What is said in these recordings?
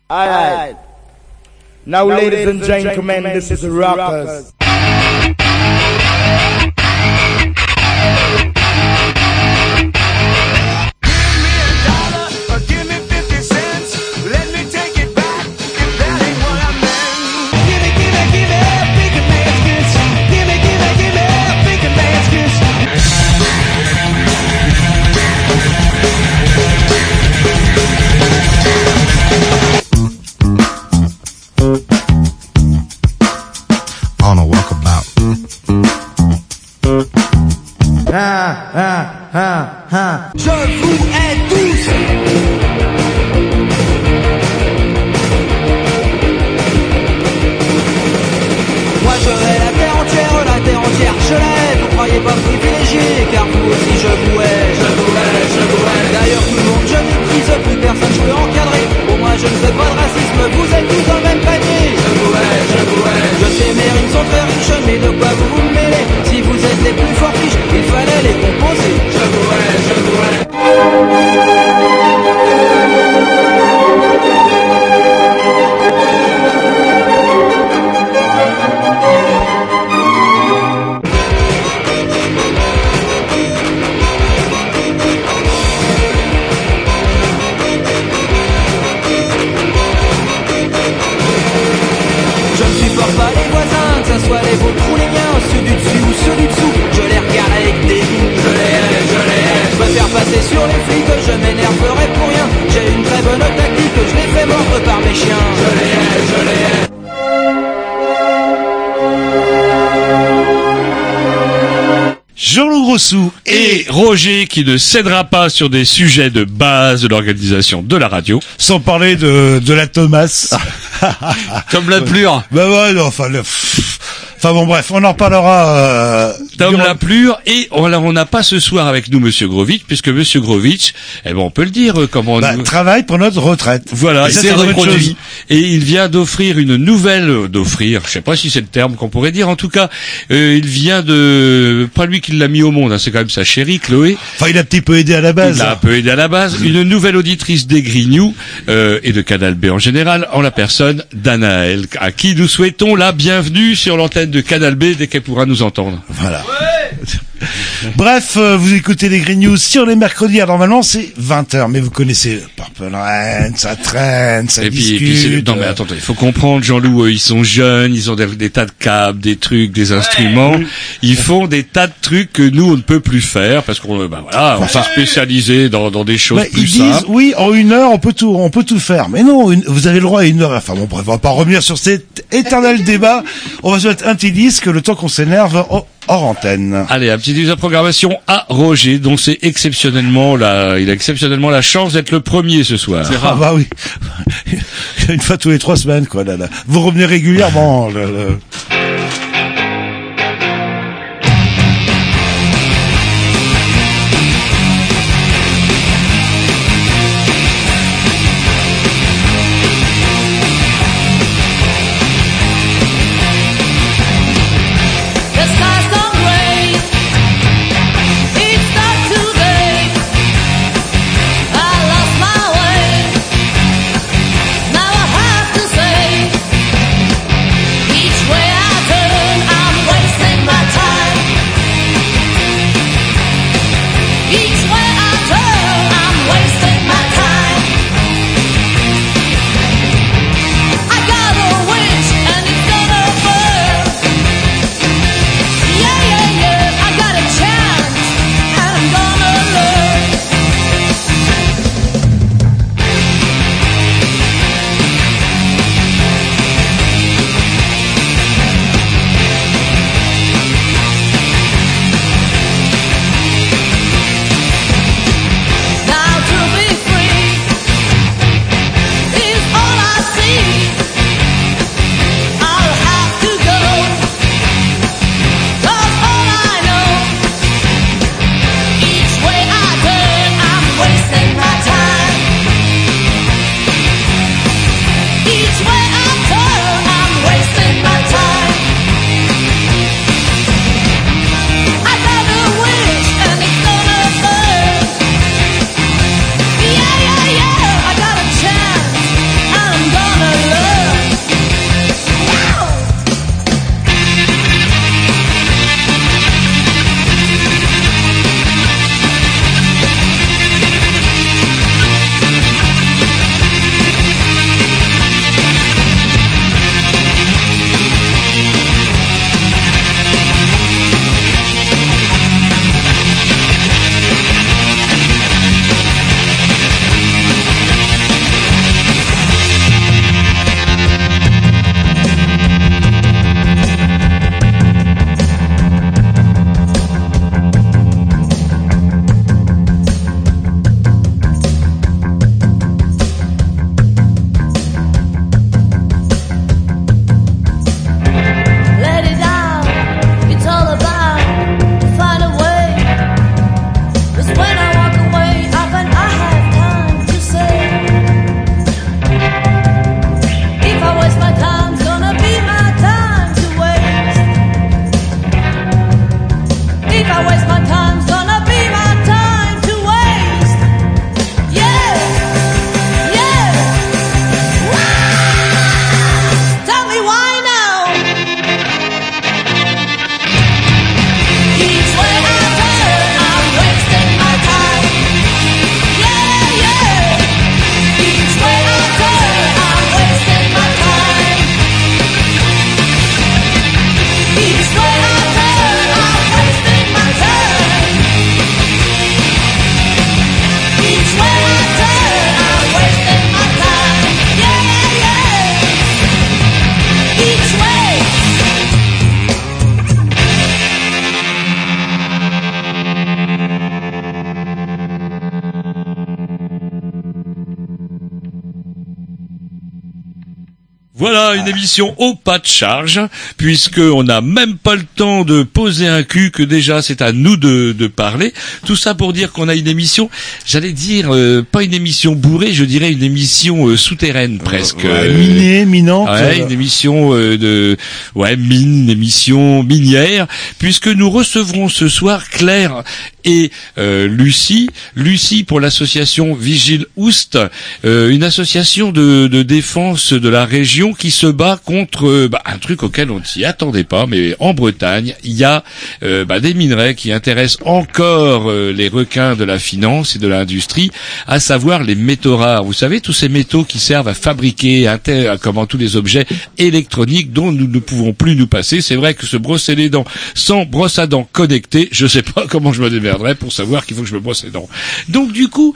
Alright. Now, ladies and gentlemen, this is Rockers. On a walkabout. Je vous hais tous. Moi je hais la terre entière, je la hais. Vous croyez pas privilégié, car vous aussi je vous hais. D'ailleurs tout le monde je méprise, plus personne je peux encadrer. Pour moi je ne fais pas de racisme, vous êtes tous dans le même panier. Je sais mes rimes sont très riches, mais de quoi vous vous mêlez? Si vous êtes les plus forts riches, il fallait les composer. Je vous hais. Pas les voisins, que ce soit les vôtres ou les miens, ceux du dessus ou ceux du dessous, je les regarde avec dégoût. Je les hais. Je préfère passer sur les flics, je m'énerverai pour rien. J'ai une très bonne tactique, je les fais mordre par mes chiens. Je les hais. Jean-Loup Grossou et Roger qui ne cédera pas sur des sujets de base de l'organisation de la radio. Sans parler de la Thomas. Comme la plure. Bah ouais, non, enfin bon, bref, on en reparlera. Tom la plure, et on n'a pas ce soir avec nous Monsieur Grovitch, puisque Monsieur Grovitch, on peut le dire, comment travaille pour notre retraite. Voilà, il s'est reproduit. Et il vient d'offrir une nouvelle, je sais pas si c'est le terme qu'on pourrait dire, en tout cas, il vient pas lui qui l'a mis au monde, hein, c'est quand même sa chérie, Chloé. Enfin, il a un petit peu aidé à la base. Il a un peu aidé à la base. Une nouvelle auditrice des Grignoux, et de Canal B en général, en la personne d'Anaël, à qui nous souhaitons la bienvenue sur l'antenne de Canal B dès qu'elle pourra nous entendre. Voilà. Bref, vous écoutez les Green News sur les mercredis. Alors, normalement, c'est 20h, mais vous connaissez Purple Rain, ça traîne, ça discute. Non, mais attendez, il faut comprendre, Jean-Loup, ils sont jeunes, ils ont des tas de câbles, des trucs, des instruments. Ils font des tas de trucs que nous, on ne peut plus faire parce qu'on, on s'est spécialisé dans des choses plus simples. Ils disent, oui, en 1 heure, on peut tout faire. Mais non, vous avez le droit à 1 heure. Enfin bon, bref, on va pas revenir sur cet éternel débat. On va se mettre un petit disque, le temps qu'on s'énerve hors antenne. Allez, un petit disque de programmation à Roger, dont il a exceptionnellement la chance d'être le premier ce soir. Ah bah oui. Une fois tous les 3 semaines, quoi, là. Vous revenez régulièrement, Each way Voilà, une émission au pas de charge, puisque on n'a même pas le temps de poser un cul, que déjà c'est à nous de parler. Tout ça pour dire qu'on a une émission, j'allais dire, pas une émission bourrée, je dirais une émission souterraine presque. Minante. Ouais, une émission une émission minière, puisque nous recevrons ce soir Claire et Lucie pour l'association Vigile Oust, une association de défense de la région qui se bat contre un truc auquel on ne s'y attendait pas, mais en Bretagne, il y a des minerais qui intéressent encore les requins de la finance et de l'industrie, à savoir les métaux rares. Vous savez, tous ces métaux qui servent à fabriquer comment tous les objets électroniques dont nous ne pouvons plus nous passer. C'est vrai que se brosser les dents sans brosse à dents connectée, je sais pas comment je me démerderais pour savoir qu'il faut que je me brosse les dents. Donc du coup,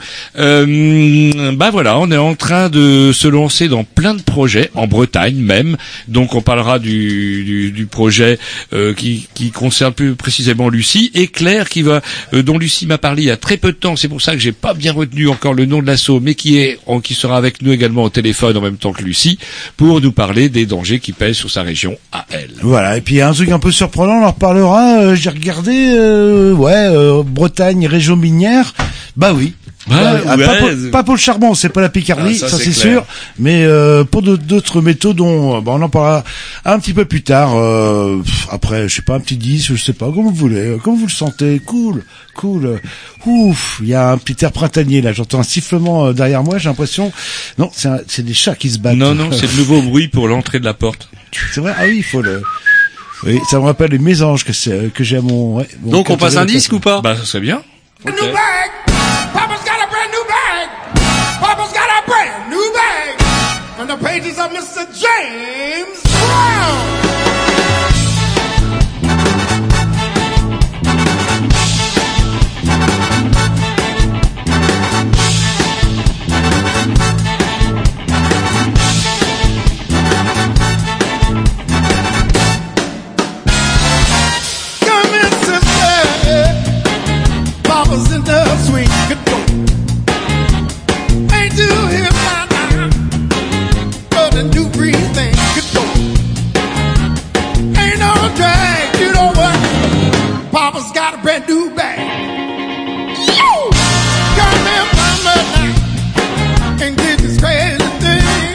voilà, on est en train de se lancer dans plein de projets en Bretagne même. Donc on parlera du projet qui concerne plus précisément Lucie et Claire dont Lucie m'a parlé il y a très peu de temps. C'est pour ça que j'ai pas bien retenu encore le nom de l'asso, mais qui sera avec nous également au téléphone en même temps que Lucie pour nous parler des dangers qui pèsent sur sa région à elle. Voilà, et puis il y a un truc un peu surprenant, on en reparlera. J'ai regardé, Bretagne, région minière. Bah oui. Pas pour le charbon, c'est pas la Picardie, ça c'est sûr, mais pour d'autres métaux dont on en parlera un petit peu plus tard. Après, je sais pas, un petit 10, je sais pas, comme vous voulez, comme vous le sentez. Cool. Ouf, il y a un petit air printanier là, j'entends un sifflement derrière moi, j'ai l'impression. Non, c'est des chats qui se battent. Non, c'est le nouveau bruit pour l'entrée de la porte. C'est vrai. Ah oui, il faut Oui, ça me rappelle les mésanges que j'ai à mon. Ouais, donc on passe un disque ou pas? Bah ça serait bien. Okay. New bag. Papa's got a brand new bag. Papa's got a brand new bag. On the pages of Mr. James Brown. In the swing control. Ain't too hip now, but the new breed thing control. Ain't no drag, you know what? Papa's got a brand new bag. Come here, mama, now, and get this crazy thing.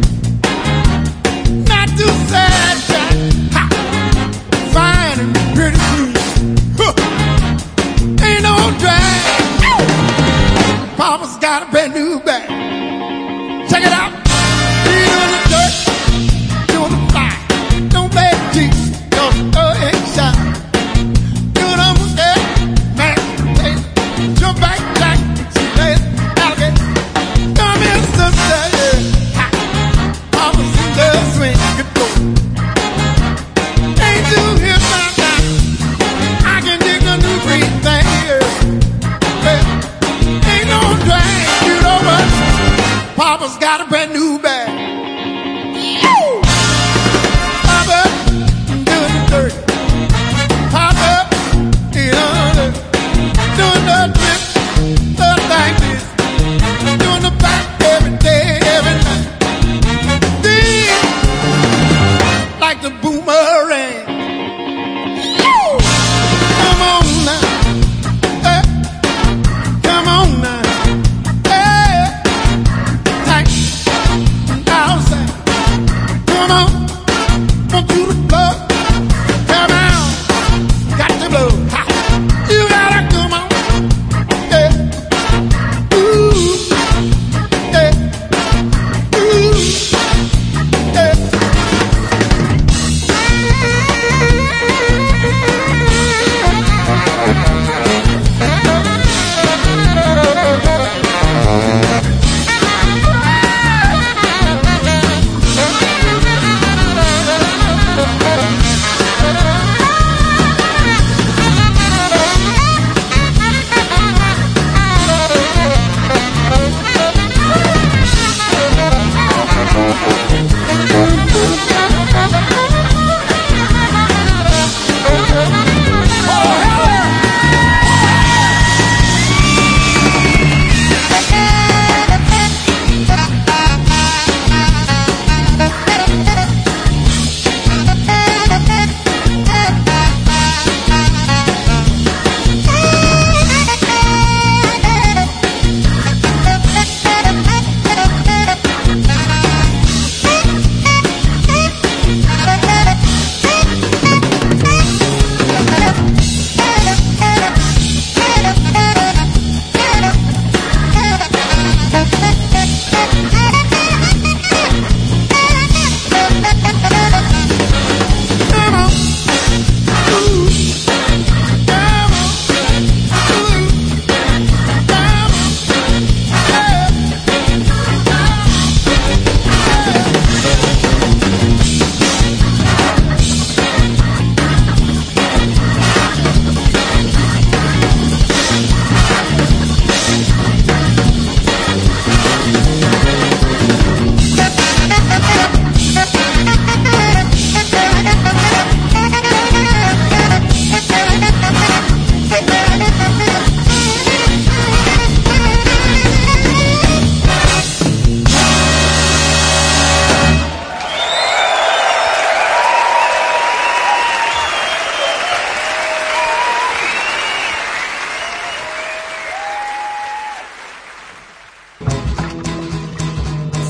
Not too sad, Jack. Ha! Fine and pretty clean. Huh. Ain't no drag. Papa's got a brand new bag. Check it out. Feet on the dirt, doing the fly. Don't beg cheeks, don't go and shine. Doing on the head, man, hey, jump back, jack, hey, alligator. Come here, sister, yeah. Ha. Papa's in the swing, good go. Ain't too hip now. I can dig a new breed thing. Ain't no drag, you know what? Papa's got a brand new bag. Papa, doing the dirty. Papa, doing the trip, the like this. Doing the back every day, every night. Things like the boomerang. Come on now. Come on now, hey, tight, outside. Come on, want you to blow. Come on, got to blow. Ha. You gotta come on, yeah. Ooh, yeah. Ooh, yeah.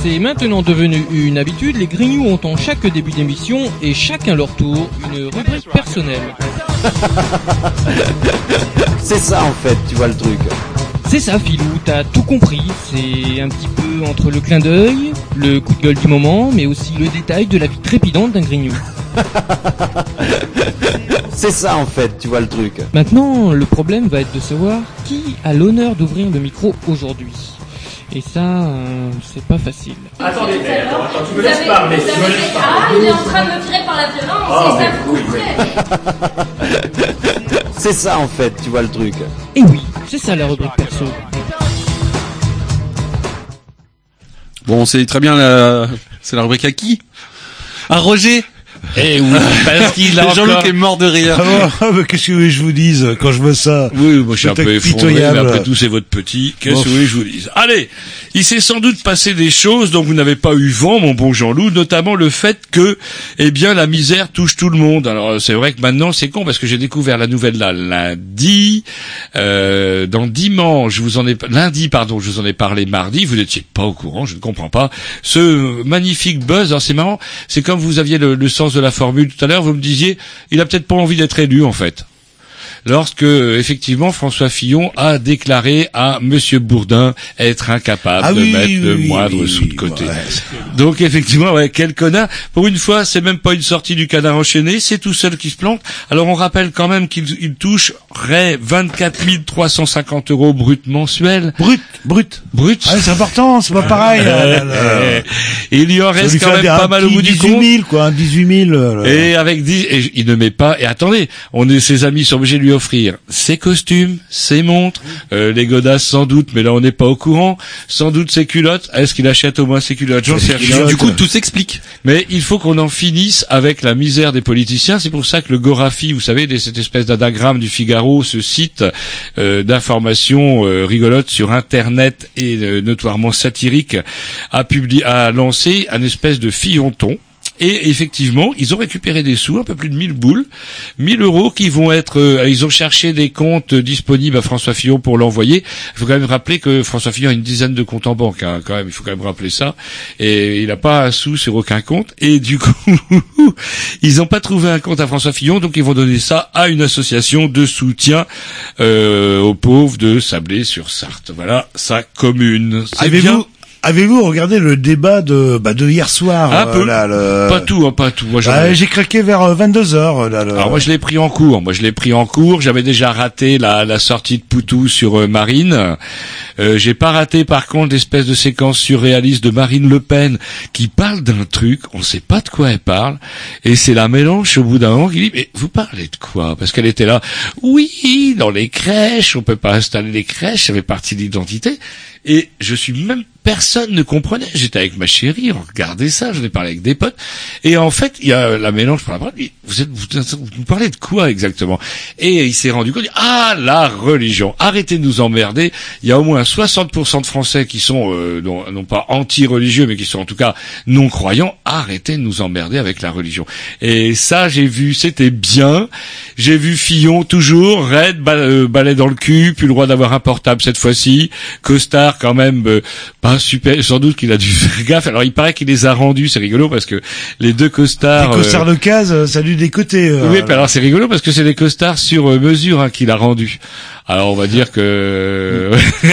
C'est maintenant devenu une habitude, les Grignoux ont en chaque début d'émission, et chacun leur tour, une rubrique personnelle. C'est ça en fait, tu vois le truc. C'est ça, Philou, t'as tout compris. C'est un petit peu entre le clin d'œil, le coup de gueule du moment, mais aussi le détail de la vie trépidante d'un Grignou. C'est ça en fait, tu vois le truc. Maintenant, le problème va être de savoir qui a l'honneur d'ouvrir le micro aujourd'hui. Et ça, c'est pas facile. Attendez, attends, tu me laisses parler. Ah, il est en train de me tirer par la violence, c'est ça vous C'est ça en fait, tu vois le truc. Et oui, c'est ça la rubrique perso. Bon, c'est très bien c'est la rubrique à qui? À Roger. Eh oui, parce qu'il a Jean-Luc est mort de rire. Mais qu'est-ce que je vous dise quand je vois ça? Oui, moi je suis un peu effondré, mais après tout c'est votre petit. Qu'est-ce que vous voulez que je vous dise? Allez, il s'est sans doute passé des choses dont vous n'avez pas eu vent, mon bon Jean-Loup, notamment le fait que, eh bien, la misère touche tout le monde. Alors c'est vrai que maintenant c'est con parce que j'ai découvert la nouvelle là lundi, dans dimanche, lundi pardon, je vous en ai parlé mardi. Vous n'étiez pas au courant, je ne comprends pas. Ce magnifique buzz, alors c'est marrant, c'est comme vous aviez le sens de la formule tout à l'heure, vous me disiez, il a peut-être pas envie d'être élu en fait. Lorsque effectivement François Fillon a déclaré à Monsieur Bourdin être incapable de mettre le moindre sou de côté. Ouais. Donc effectivement, ouais, quel connard. Pour une fois, c'est même pas une sortie du canard enchaîné, c'est tout seul qui se plante. Alors on rappelle quand même qu'il toucherait 24 350 € brut mensuels. Brut. Ah, c'est important, c'est pas pareil. Et il y en reste quand même pas mal au bout du compte. 18 000 quoi, 18 000. Et avec et il ne met pas, et attendez, ses amis sont obligés de lui offrir ses costumes, ses montres, les godasses sans doute, mais là on n'est pas au courant, sans doute ses culottes. Est-ce qu'il achète au moins ses culottes? J'en sais rien. Du coup, tout s'explique. Mais il faut qu'on en finisse avec la misère des politiciens. C'est pour ça que le Gorafi, vous savez, cette espèce d'anagramme du Figaro, ce site d'information rigolote sur Internet et notoirement satirique, a lancé un espèce de fillonton. Et effectivement, ils ont récupéré des sous, un peu plus de 1000 boules, 1000 € qui vont être, ils ont cherché des comptes disponibles à François Fillon pour l'envoyer. Il faut quand même rappeler que François Fillon a une dizaine de comptes en banque, hein, quand même, il faut quand même rappeler ça. Et il n'a pas un sou sur aucun compte. Et du coup, ils n'ont pas trouvé un compte à François Fillon, donc ils vont donner ça à une association de soutien, aux pauvres de Sablé-sur-Sarthe. Voilà, sa commune. C'est bien. Avez-vous regardé le débat de hier soir? Un peu. Pas tout. Moi, j'ai craqué vers 22h. Alors moi je l'ai pris en cours. J'avais déjà raté la sortie de Poutou sur Marine. J'ai pas raté par contre l'espèce de séquence surréaliste de Marine Le Pen qui parle d'un truc, on sait pas de quoi elle parle, et c'est la Mélenchon au bout d'un moment qui dit mais vous parlez de quoi? Parce qu'elle était là, oui, dans les crèches, on peut pas installer les crèches, ça fait partie de l'identité. Et personne ne comprenait. J'étais avec ma chérie, on regardait ça, j'en ai parlé avec des potes. Et en fait, il y a la Mélenchon par la parole, vous parlez de quoi exactement? Et il s'est rendu compte, la religion. Arrêtez de nous emmerder. Il y a au moins 60% de Français qui sont, non pas anti-religieux, mais qui sont en tout cas non-croyants. Arrêtez de nous emmerder avec la religion. Et ça, j'ai vu, c'était bien. J'ai vu Fillon, toujours, raide, balai dans le cul, plus le droit d'avoir un portable cette fois-ci. Costard, quand même, pas super, sans doute qu'il a dû faire gaffe. Alors il paraît qu'il les a rendus, c'est rigolo parce que les deux costards... Les costards de case, ça a dû décoter. Oui, alors c'est rigolo parce que c'est des costards sur mesure qu'il a rendus. Alors on va dire que...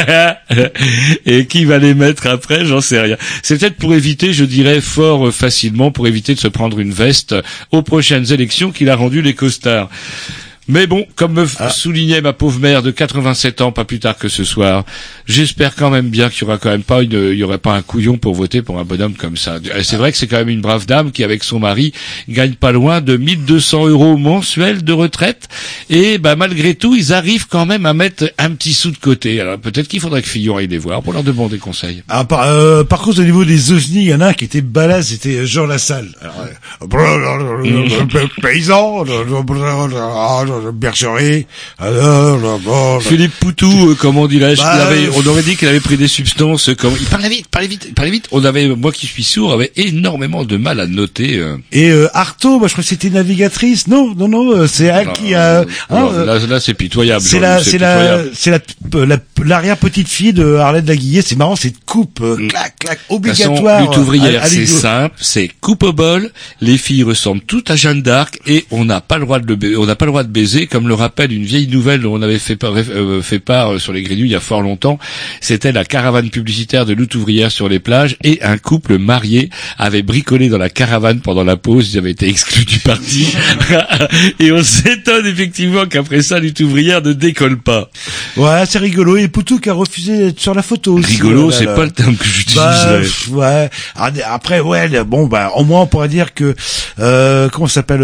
Et qui va les mettre après, j'en sais rien. C'est peut-être pour éviter, je dirais fort facilement, pour éviter de se prendre une veste aux prochaines élections qu'il a rendu les costards. Mais bon, comme me soulignait ma pauvre mère de 87 ans, pas plus tard que ce soir, j'espère quand même bien qu'il y aura quand même pas il y aurait pas un couillon pour voter pour un bonhomme comme ça. C'est vrai que c'est quand même une brave dame qui, avec son mari, gagne pas loin de 1200 € mensuels de retraite. Et, malgré tout, ils arrivent quand même à mettre un petit sou de côté. Alors, peut-être qu'il faudrait que Fillon aille les voir pour leur demander conseil. Ah, par contre, au niveau des ovnis, il y en a un qui était balèze, c'était Jean Lassalle. Paysan, Bergerie. Philippe Poutou, comment dirais-je, on aurait dit qu'il avait pris des substances, il parlait vite. Moi qui suis sourd, avait énormément de mal à noter. Et Artaud, moi je crois que c'était navigatrice. Non, c'est elle qui a. Là c'est pitoyable. C'est l'arrière petite fille de Arlette Laguillet. C'est marrant, c'est coupe, clac, obligatoire. Lutte ouvrière, c'est simple, c'est coupe au bol. Les filles ressemblent toutes à Jeanne d'Arc et on n'a pas le droit de baiser, comme le rappelle une vieille nouvelle dont on avait fait part sur les Grignoux il y a fort longtemps. C'était la caravane publicitaire de lutte ouvrière sur les plages et un couple marié avait bricolé dans la caravane pendant la pause. Ils avaient été exclus du parti et on s'étonne effectivement qu'après ça lutte ouvrière ne décolle pas. Ouais, c'est rigolo. Et Poutou qui a refusé d'être sur la pphoto aussi. Rigolo, c'est pas le terme que j'utilise. Ouais. Après, au moins on pourrait dire que comment ça s'appelle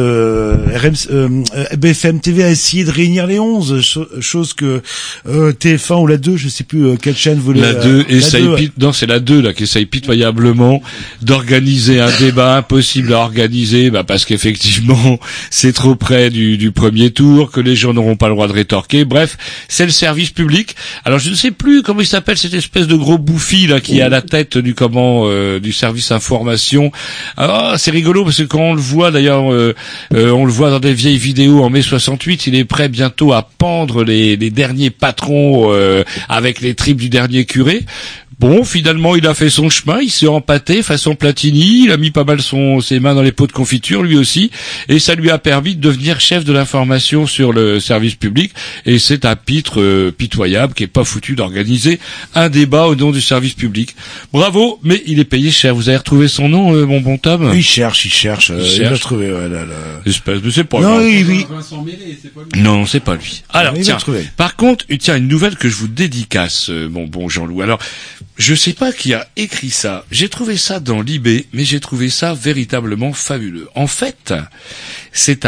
BFM TV a essayé de réunir les 11, chose que TF1 ou la 2, je sais plus quelle chaîne voulait. La 2 c'est la 2 là qui essaye pitoyablement d'organiser un débat impossible à organiser, parce qu'effectivement c'est trop près du premier tour, que les gens n'auront pas le droit de rétorquer. Bref, c'est le service public. Alors je ne sais plus comment il s'appelle cette espèce de gros bouffi là qui est à la tête du service information. Ah, c'est rigolo parce que quand on le voit d'ailleurs, on le voit dans des vieilles vidéos en mai 68, il est prêt bientôt à pendre les derniers patrons avec les tripes du dernier curé. Bon, finalement, il a fait son chemin, il s'est empâté façon Platini, il a mis pas mal ses mains dans les pots de confiture, lui aussi, et ça lui a permis de devenir chef de l'information sur le service public, et c'est un pitre pitoyable qui est pas foutu d'organiser un débat au nom du service public. Bravo, mais il est payé cher. Vous avez retrouvé son nom, mon bon Tom? Il cherche. Il a trouvé, Espèce de, c'est pas non, grave. Oui. Non, c'est pas lui. Alors, tiens, par contre, une nouvelle que je vous dédicace, mon bon Jean-Loup. Alors, je sais pas qui a écrit ça. J'ai trouvé ça dans l'IB, mais j'ai trouvé ça véritablement fabuleux. En fait, c'est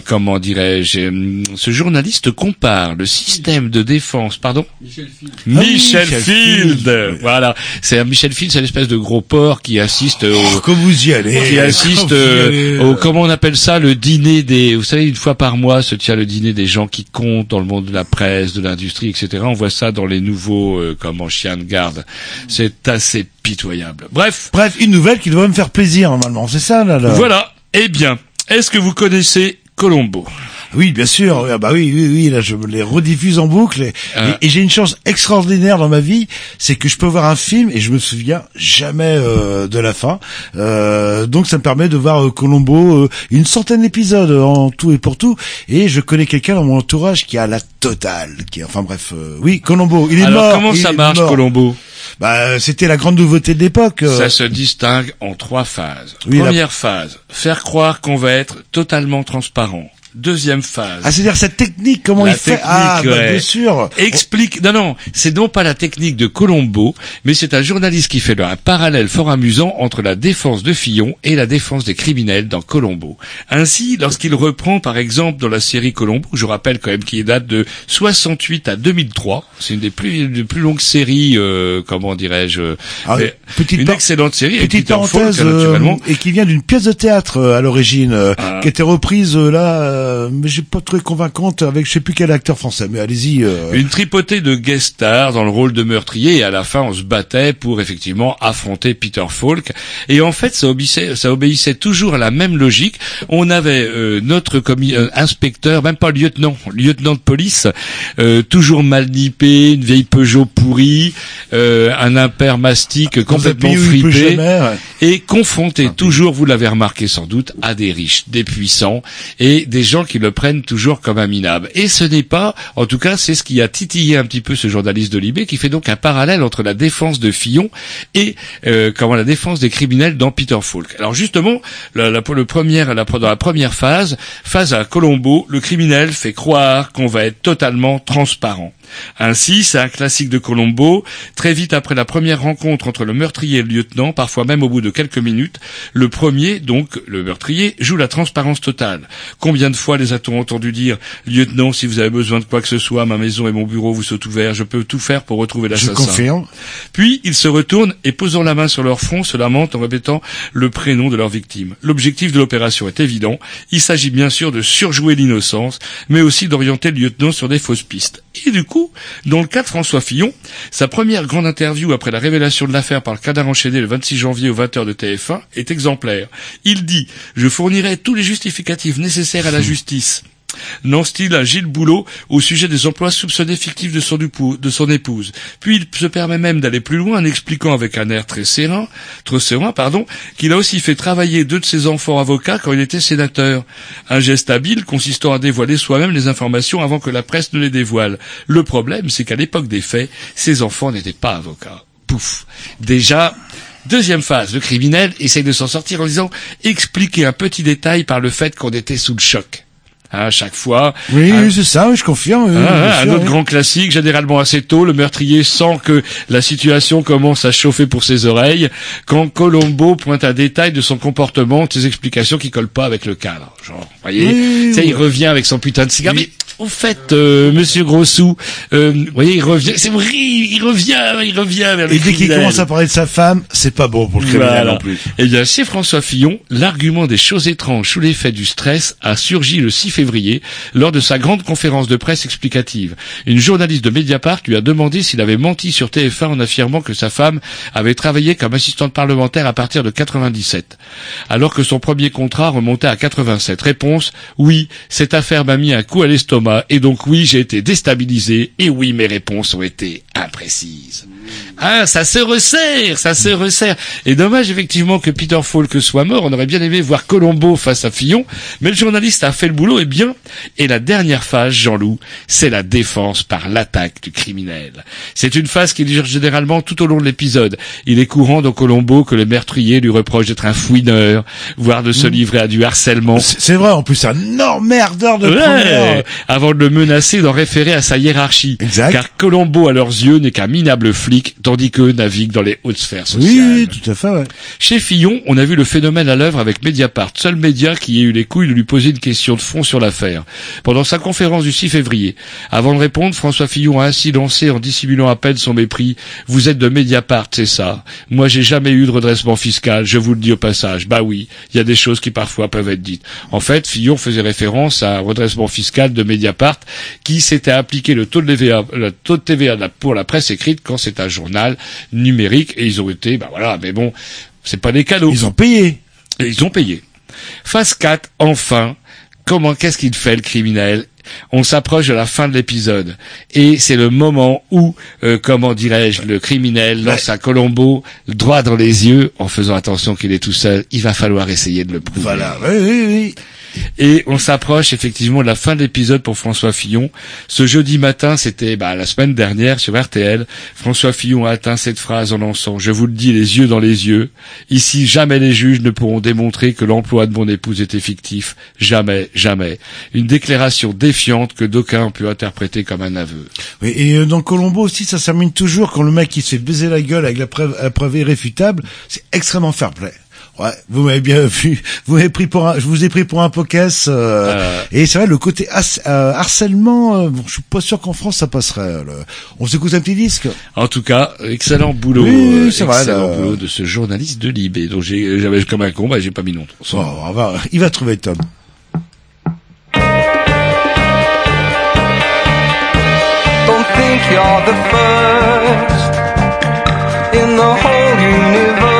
ce journaliste compare le système de défense, pardon? Michel Field. Voilà. C'est Michel Field, c'est l'espèce de gros porc qui assiste comme vous y allez. Qui assiste comment on appelle ça, le dîner vous savez, une fois par mois se tient le dîner des gens qui comptent dans le monde de la presse, de l'industrie, etc. On voit ça dans les nouveaux, chiens de garde. C'est assez pitoyable. Bref, une nouvelle qui devrait me faire plaisir normalement, c'est ça là. Voilà. Eh bien, est-ce que vous connaissez Colombo? Oui, bien sûr. Oui, là je me les rediffuse en boucle et j'ai une chance extraordinaire dans ma vie, c'est que je peux voir un film et je me souviens jamais de la fin. Donc ça me permet de voir Colombo, une centaine d'épisodes en tout et pour tout, et je connais quelqu'un dans mon entourage qui a la totale, Colombo, il est mort. Alors comment ça marche Colombo? C'était la grande nouveauté de l'époque. Ça se distingue en 3 phases. Première phase, faire croire qu'on va être totalement transparent. Deuxième phase. C'est-à-dire cette technique, comment il fait? Bien sûr. Explique. Non, c'est non pas la technique de Colombo, mais c'est un journaliste qui fait un parallèle fort amusant entre la défense de Fillon et la défense des criminels dans Colombo. Ainsi, lorsqu'il reprend, par exemple, dans la série Colombo, je rappelle quand même qu'il date de 68 à 2003, c'est une des plus longues séries, excellente série. Petite parenthèse, naturellement. Et qui vient d'une pièce de théâtre à l'origine, qui était reprise mais j'ai pas trouvé convaincante avec je sais plus quel acteur français, mais allez-y. Une tripotée de guest stars dans le rôle de meurtrier, et à la fin on se battait pour effectivement affronter Peter Falk. Et en fait ça obéissait toujours à la même logique. On avait notre inspecteur, même pas lieutenant de police, toujours mal nippé, une vieille Peugeot pourrie, un impair mastic complètement fripé, et confronté toujours, vous l'avez remarqué sans doute, à des riches, des puissants et des gens qui le prennent toujours comme un minable. Et ce n'est pas, en tout cas, c'est ce qui a titillé un petit peu ce journaliste de Libé, qui fait donc un parallèle entre la défense de Fillon et la défense des criminels dans Peter Falk. Alors justement, dans la première phase à Colombo, le criminel fait croire qu'on va être totalement transparent. Ainsi, c'est un classique de Columbo. Très vite après la première rencontre entre le meurtrier et le lieutenant, parfois même au bout de quelques minutes, le premier, donc le meurtrier, joue la transparence totale. Combien de fois les a-t-on entendu dire « Lieutenant, si vous avez besoin de quoi que ce soit, ma maison et mon bureau vous sont ouverts, je peux tout faire pour retrouver l'assassin. » Je confirme. Puis, ils se retournent et, posant la main sur leur front, se lamentent en répétant le prénom de leur victime. L'objectif de l'opération est évident. Il s'agit bien sûr de surjouer l'innocence, mais aussi d'orienter le lieutenant sur des fausses pistes. Et du coup, dans le cas de François Fillon, sa première grande interview après la révélation de l'affaire par le Canard enchaîné le 26 janvier aux 20h de TF1 est exemplaire. Il dit « Je fournirai tous les justificatifs nécessaires à la justice ». Lance-t-il un Gilles Boulot au sujet des emplois soupçonnés fictifs de son épouse. Puis il se permet même d'aller plus loin en expliquant avec un air très serein, qu'il a aussi fait travailler 2 de ses enfants avocats quand il était sénateur. Un geste habile consistant à dévoiler soi-même les informations avant que la presse ne les dévoile. Le problème, c'est qu'à l'époque des faits, ses enfants n'étaient pas avocats. Pouf. Déjà, deuxième phase, le criminel essaye de s'en sortir en disant « expliquer un petit détail par le fait qu'on était sous le choc ». À chaque fois. Oui, c'est ça, je confirme. Un autre grand classique, généralement assez tôt, le meurtrier sent que la situation commence à chauffer pour ses oreilles, quand Columbo pointe un détail de son comportement, de ses explications qui collent pas avec le cadre. Genre, voyez, il revient avec son putain de cigare. Mais, au fait, Monsieur Grossou, voyez, il revient, c'est vrai, il revient vers le criminel. Et dès qu'il commence à parler de sa femme, c'est pas bon pour le criminel non plus. Eh bien, chez François Fillon, l'argument des choses étranges sous l'effet du stress a surgi le 6 février, lors de sa grande conférence de presse explicative. Une journaliste de Mediapart lui a demandé s'il avait menti sur TF1 en affirmant que sa femme avait travaillé comme assistante parlementaire à partir de 97, alors que son premier contrat remontait à 87. Réponse, oui, cette affaire m'a mis un coup à l'estomac, et donc oui, j'ai été déstabilisé, et oui, mes réponses ont été imprécises. Ah, ça se resserre. Et dommage effectivement que Peter Falk soit mort, on aurait bien aimé voir Columbo face à Fillon, mais le journaliste a fait le boulot, et bien. Et la dernière phase, Jean-Loup, c'est la défense par l'attaque du criminel. C'est une phase qui dure généralement tout au long de l'épisode. Il est courant dans Columbo que le meurtrier lui reproche d'être un fouineur, voire de se livrer à du harcèlement. C'est vrai, en plus, un emmerdeur de première. Avant de le menacer d'en référer à sa hiérarchie. Exact. Car Columbo, à leurs yeux, n'est qu'un minable flic, tandis qu'eux naviguent dans les hautes sphères sociales. Oui, tout à fait, ouais. Chez Fillon, on a vu le phénomène à l'œuvre avec Mediapart, seul média qui ait eu les couilles de lui poser une question de fond sur l'affaire. Pendant sa conférence du 6 février, avant de répondre, François Fillon a ainsi lancé, en dissimulant à peine son mépris, « Vous êtes de Mediapart, c'est ça. Moi, j'ai jamais eu de redressement fiscal, je vous le dis au passage. Bah oui, il y a des choses qui parfois peuvent être dites. » En fait, Fillon faisait référence à un redressement fiscal de Mediapart qui s'était appliqué le taux de TVA pour la presse écrite quand c'est un journal numérique, et ils ont été, mais bon, c'est pas des cadeaux. Ils ont payé. Et ils ont payé. Phase 4, enfin. Qu'est-ce qu'il fait, le criminel? On s'approche de la fin de l'épisode. Et c'est le moment où, le criminel lance à Columbo droit dans les yeux, en faisant attention qu'il est tout seul. Il va falloir essayer de le prouver. Voilà, oui. Et on s'approche effectivement de la fin de l'épisode pour François Fillon. Ce jeudi matin, c'était la semaine dernière sur RTL. François Fillon a atteint cette phrase en lançant « Je vous le dis les yeux dans les yeux. Ici, jamais les juges ne pourront démontrer que l'emploi de mon épouse était fictif. Jamais, jamais. » Une déclaration défiante que d'aucuns ont pu interpréter comme un aveu. Oui, et dans Columbo aussi, ça se termine toujours quand le mec il se fait baiser la gueule avec la preuve irréfutable. C'est extrêmement fair play. Ouais, vous m'avez bien vu. Je vous ai pris pour un pocasse. Et c'est vrai, le côté harcèlement, je suis pas sûr qu'en France ça passerait. On s'écoute un petit disque. En tout cas, excellent boulot. Oui, c'est vrai. Excellent boulot de ce journaliste de Libé. Donc j'avais comme un con, j'ai pas mis longtemps. Il va trouver Tom. Don't think you're the first in the whole universe.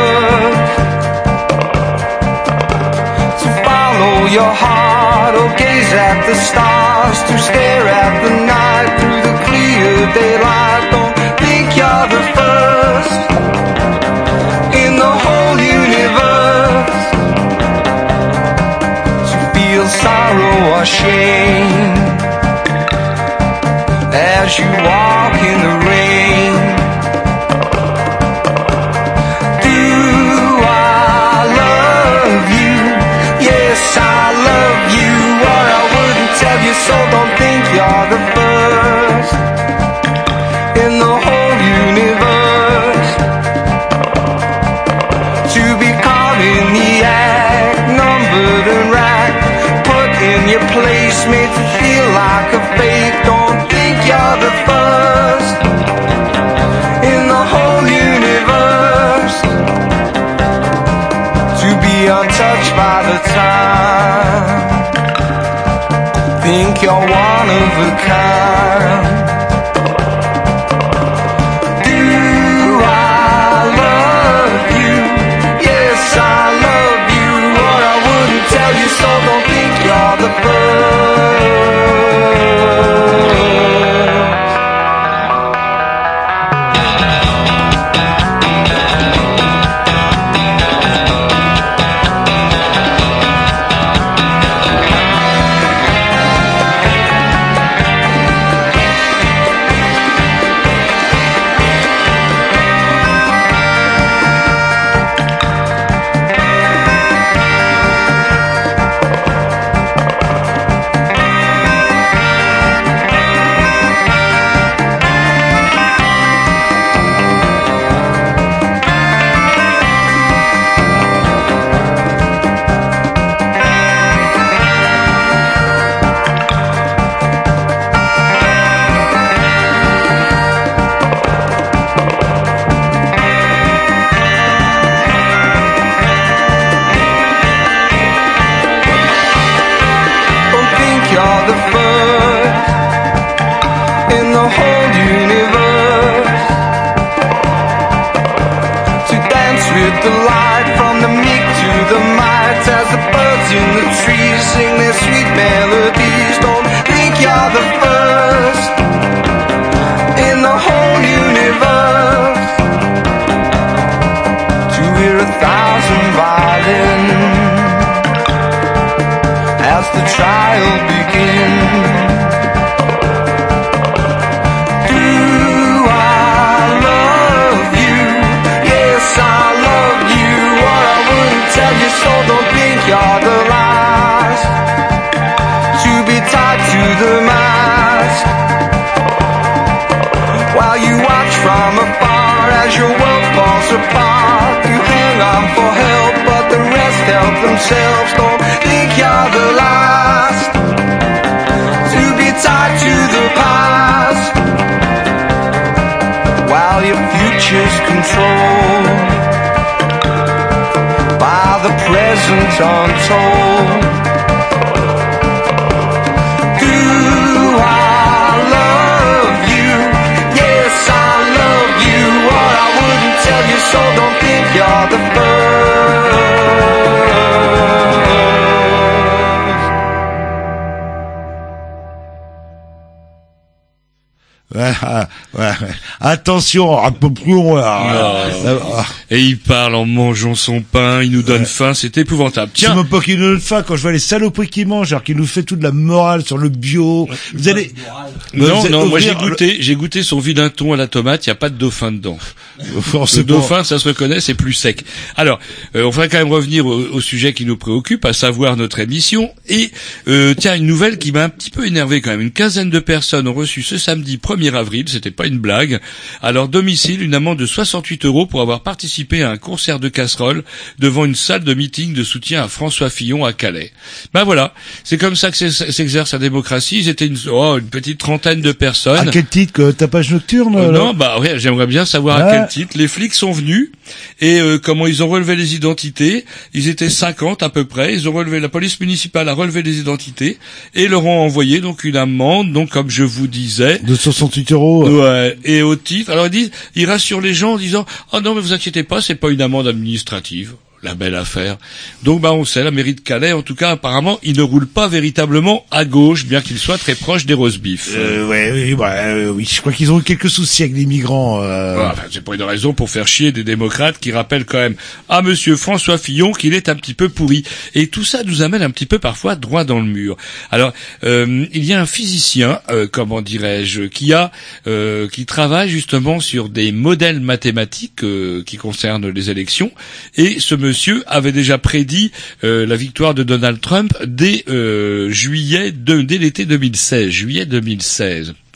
Your heart, or gaze at the stars, to stare at the night through the clear daylight. Don't think you're the first in the whole universe to feel sorrow or shame as you walk in the rain. Do I love you? Yes, I love you, or I wouldn't tell you so. Don't think you're the first just made to feel like a fake. Don't think you're the first in the whole universe to be untouched by the time. Think you're one of a kind. Do I love you? Yes, I love you. Or I wouldn't tell you so. Don't think you're the first. Themselves don't think you're the last to be tied to the past, while your future's controlled by the present untold. Do I love you? Yes, I love you. Or I wouldn't tell you so. Don't think you're the first. Attention, un peu plus loin. Et il parle en mangeant son pain, il nous donne faim, c'est épouvantable. Tiens, même pas qu'il nous donne faim quand je vois les saloperies qu'il mange, alors qu'il nous fait toute de la morale sur le bio. Vous allez... Non, moi j'ai goûté son vilain thon à la tomate, il y a pas de dauphin dedans. Le dauphin, ça se reconnaît, c'est plus sec. Alors, on va quand même revenir au sujet qui nous préoccupe, à savoir notre émission. Et tiens, une nouvelle qui m'a un petit peu énervé quand même. Une quinzaine de personnes ont reçu ce samedi 1er avril, c'était pas une blague, à leur domicile une amende de 68 € pour avoir participé à un concert de casseroles devant une salle de meeting de soutien à François Fillon à Calais. Ben voilà, c'est comme ça que s'exerce la démocratie. Ils étaient une petite trentaine de personnes. À quel titre, que tapage nocturne non, bah oui, j'aimerais bien savoir à quel titre. Les flics sont venus et comment ils ont relevé les identités. Ils étaient 50 à peu près. Ils ont relevé, la police municipale a relevé les identités et leur ont envoyé donc une amende. Donc comme je vous disais, de 68 €. Ouais. Et au titre, alors ils rassurent les gens en disant oh non mais vous inquiétez pas, c'est pas une amende administrative. La belle affaire. Donc on sait, la mairie de Calais, en tout cas, apparemment, il ne roule pas véritablement à gauche, bien qu'il soit très proche des roast-beef. Oui, je crois qu'ils ont eu quelques soucis avec les migrants. Enfin, c'est pas une raison pour faire chier des démocrates qui rappellent quand même à monsieur François Fillon qu'il est un petit peu pourri. Et tout ça nous amène un petit peu parfois droit dans le mur. Alors, il y a un physicien, comment dirais-je, qui travaille justement sur des modèles mathématiques qui concernent les élections, et ce monsieur avait déjà prédit la victoire de Donald Trump dès l'été 2016, juillet 2016.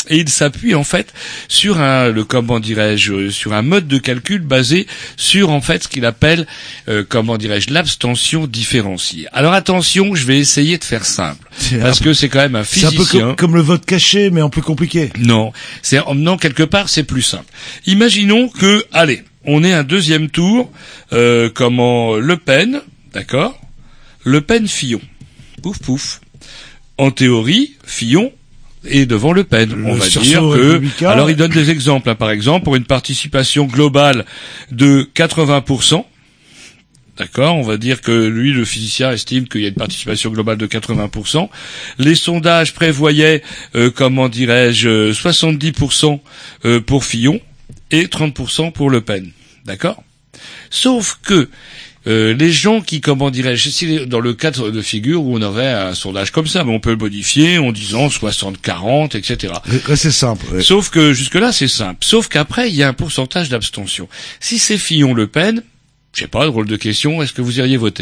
Et il s'appuie en fait sur sur un mode de calcul basé sur en fait ce qu'il appelle l'abstention différenciée. Alors attention, je vais essayer de faire simple parce que c'est quand même un physicien. C'est un peu comme le vote caché mais en plus compliqué. Non, quelque part c'est plus simple. Imaginons que on est un deuxième tour Le Pen, d'accord ? Le Pen Fillon. Pouf pouf. En théorie, Fillon et devant Le Pen. On va dire que, alors il donne des exemples, par exemple, pour une participation globale de 80%, d'accord, on va dire que lui, le physicien, estime qu'il y a une participation globale de 80%. Les sondages prévoyaient, 70% pour Fillon et 30% pour Le Pen, d'accord ? Sauf que les gens qui, si dans le cadre de figure où on aurait un sondage comme ça, mais on peut le modifier en disant 60-40, etc. C'est simple. Ouais. Sauf que jusque-là, c'est simple. Sauf qu'après, il y a un pourcentage d'abstention. Si c'est Fillon-Le Pen, je sais pas, drôle de question, est-ce que vous iriez voter ?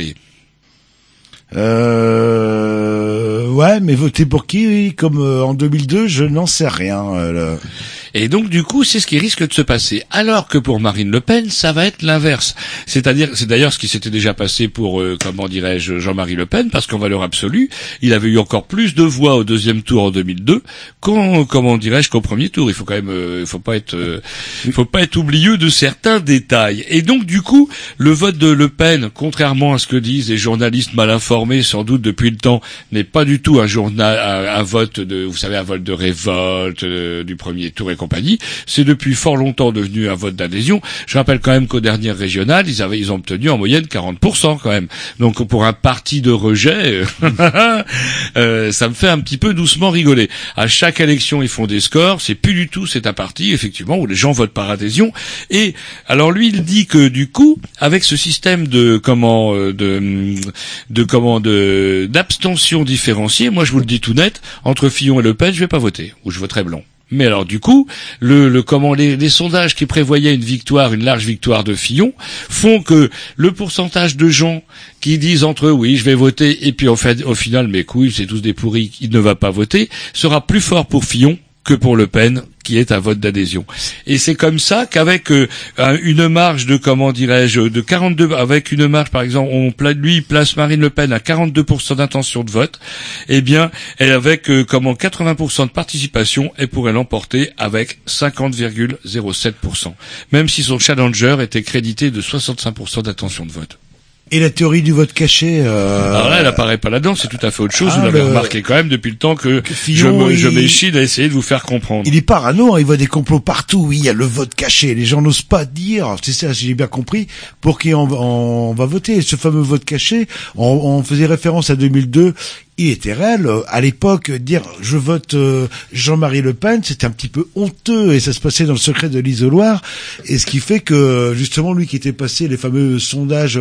Ouais, mais voter pour qui ? Comme en 2002, je n'en sais rien. Et donc du coup, c'est ce qui risque de se passer. Alors que pour Marine Le Pen, ça va être l'inverse. C'est d'ailleurs ce qui s'était déjà passé pour Jean-Marie Le Pen, parce qu'en valeur absolue, il avait eu encore plus de voix au deuxième tour en 2002 qu'au premier tour. Il faut quand même, il faut pas être oublieux de certains détails. Et donc du coup, le vote de Le Pen, contrairement à ce que disent les journalistes mal informés, sans doute depuis le temps, n'est pas du tout un vote de révolte du premier tour et compagnie. C'est depuis fort longtemps devenu un vote d'adhésion. Je rappelle quand même qu'aux dernières régionales, ils ont obtenu en moyenne 40% quand même. Donc pour un parti de rejet, ça me fait un petit peu doucement rigoler. À chaque élection, ils font des scores. C'est un parti effectivement où les gens votent par adhésion. Et alors lui, il dit que du coup, avec ce système d'abstention différenciée, moi je vous le dis tout net, entre Fillon et Le Pen, je vais pas voter, ou je voterai blanc. Mais alors du coup, les sondages qui prévoyaient une large victoire de Fillon font que le pourcentage de gens qui disent entre eux oui je vais voter et puis au final mes couilles c'est tous des pourris, il ne va pas voter, sera plus fort pour Fillon que pour Le Pen, qui est un vote d'adhésion. Et c'est comme ça qu'avec une marge de 42, avec une marge par exemple, lui place Marine Le Pen à 42% d'intention de vote, eh bien, elle avec 80% de participation, elle pourrait l'emporter avec 50,07%. Même si son challenger était crédité de 65% d'intention de vote. Et la théorie du vote caché Alors là, elle apparaît pas là-dedans, c'est tout à fait autre chose. Vous l'avez remarqué quand même depuis le temps que Fillon, je m'échine à essayer de vous faire comprendre. Il est parano, il voit des complots partout. Oui, il y a le vote caché. Les gens n'osent pas dire, c'est ça, si j'ai bien compris, pour qui on va voter. Ce fameux vote caché, on faisait référence à 2002. Il était réel. À l'époque, dire je vote Jean-Marie Le Pen, c'était un petit peu honteux et ça se passait dans le secret de l'isoloir. Et ce qui fait que justement lui qui était passé les fameux sondages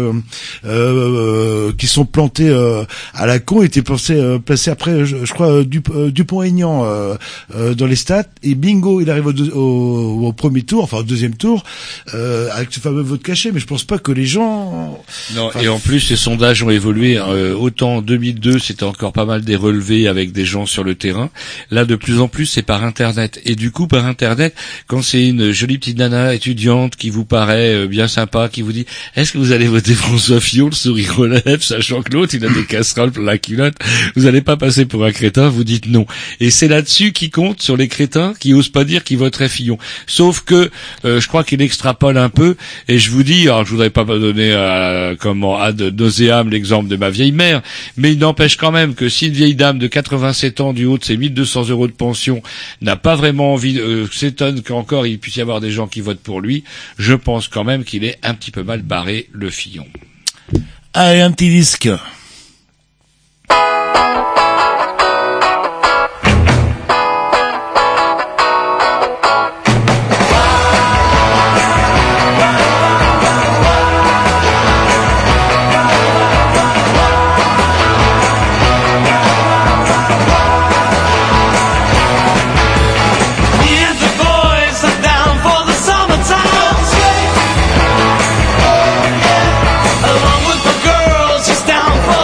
qui sont plantés à la con était placé après, je crois Dupont-Aignan dans les stats et bingo, il arrive au premier tour, enfin au deuxième tour avec ce fameux vote caché. Mais je pense pas que les gens. Non. Et en plus, les sondages ont évolué. Autant en 2002, c'était encore pas mal des relevés avec des gens sur le terrain. Là, de plus en plus, c'est par Internet. Et du coup, par Internet, quand c'est une jolie petite nana étudiante qui vous paraît bien sympa, qui vous dit « Est-ce que vous allez voter François Fillon ?» Le sourire relève, sachant que l'autre, il a des casseroles plein la culotte. Vous n'allez pas passer pour un crétin, vous dites non. Et c'est là-dessus qu'il compte, sur les crétins qui osent pas dire qu'ils voteraient Fillon. Sauf que, je crois qu'il extrapole un peu. Et je vous dis, alors je voudrais pas donner ad nauseam l'exemple de ma vieille mère, mais il n'empêche quand même que si une vieille dame de 87 ans du haut de ses 1200 € de pension n'a pas vraiment envie, s'étonne qu'encore il puisse y avoir des gens qui votent pour lui, je pense quand même qu'il est un petit peu mal barré, le Fillon. Allez, un petit disque. Along with the girls, she's down for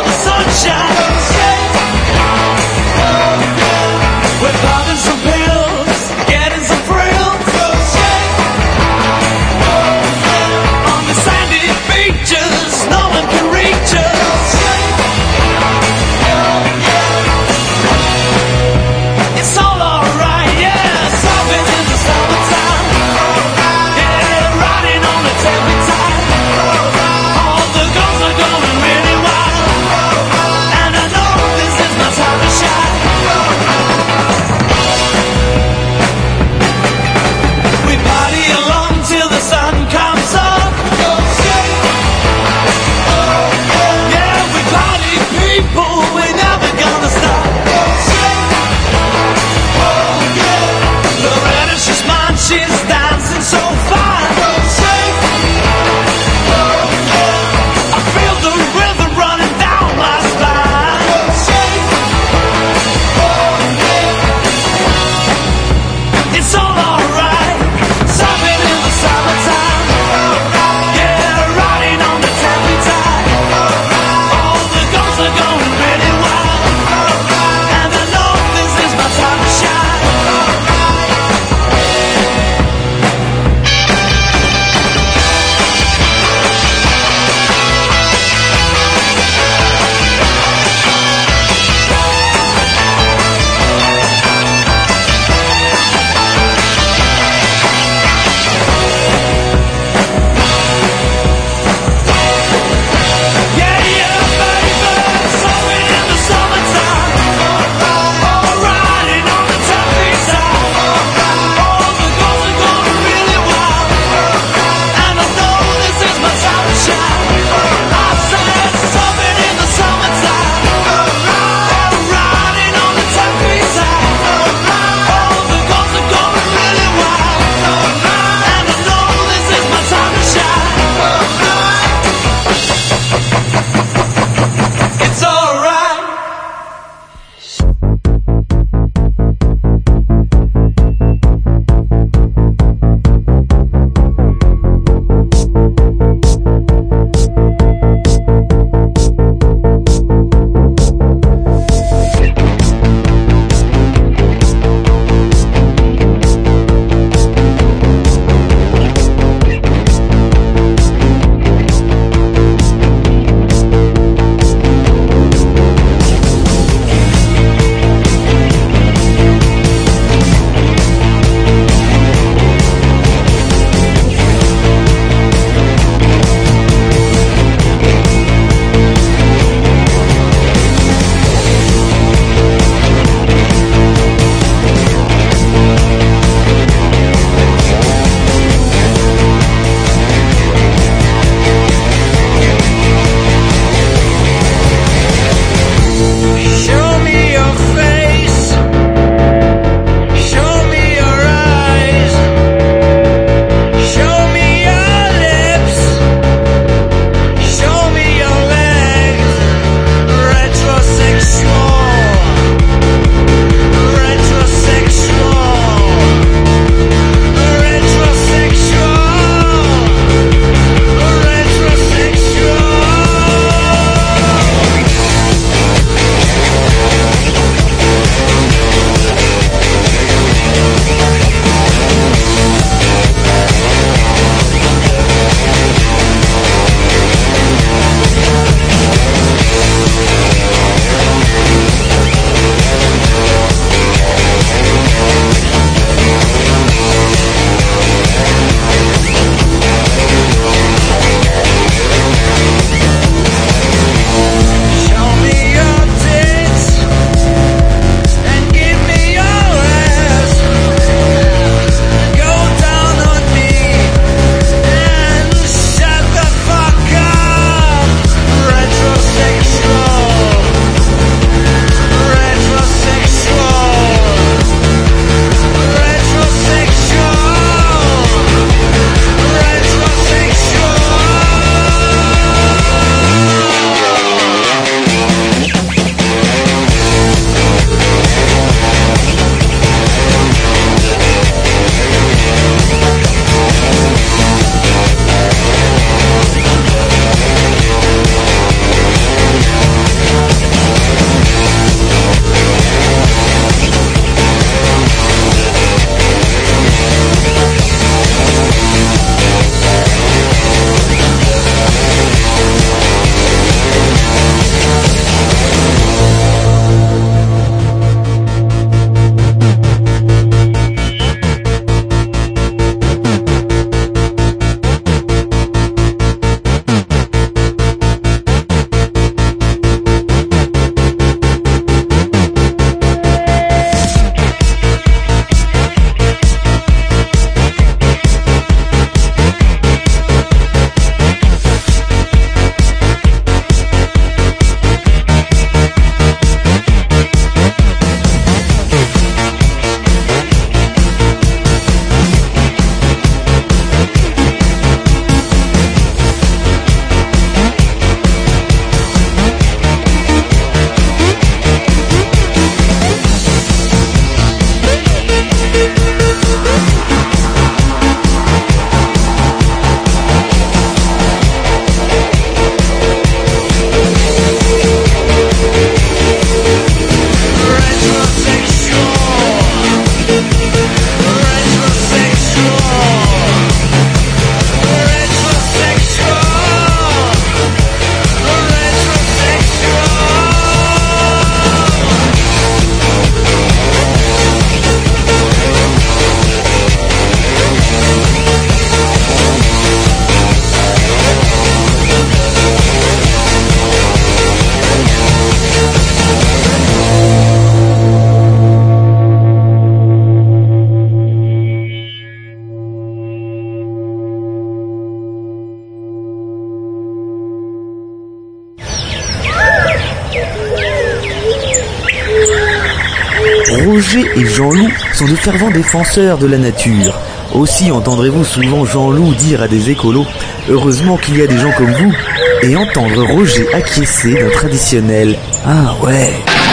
Roger et Jean-Loup sont de fervents défenseurs de la nature. Aussi entendrez-vous souvent Jean-Loup dire à des écolos « Heureusement qu'il y a des gens comme vous » et entendre Roger acquiescer d'un traditionnel « Ah ouais ».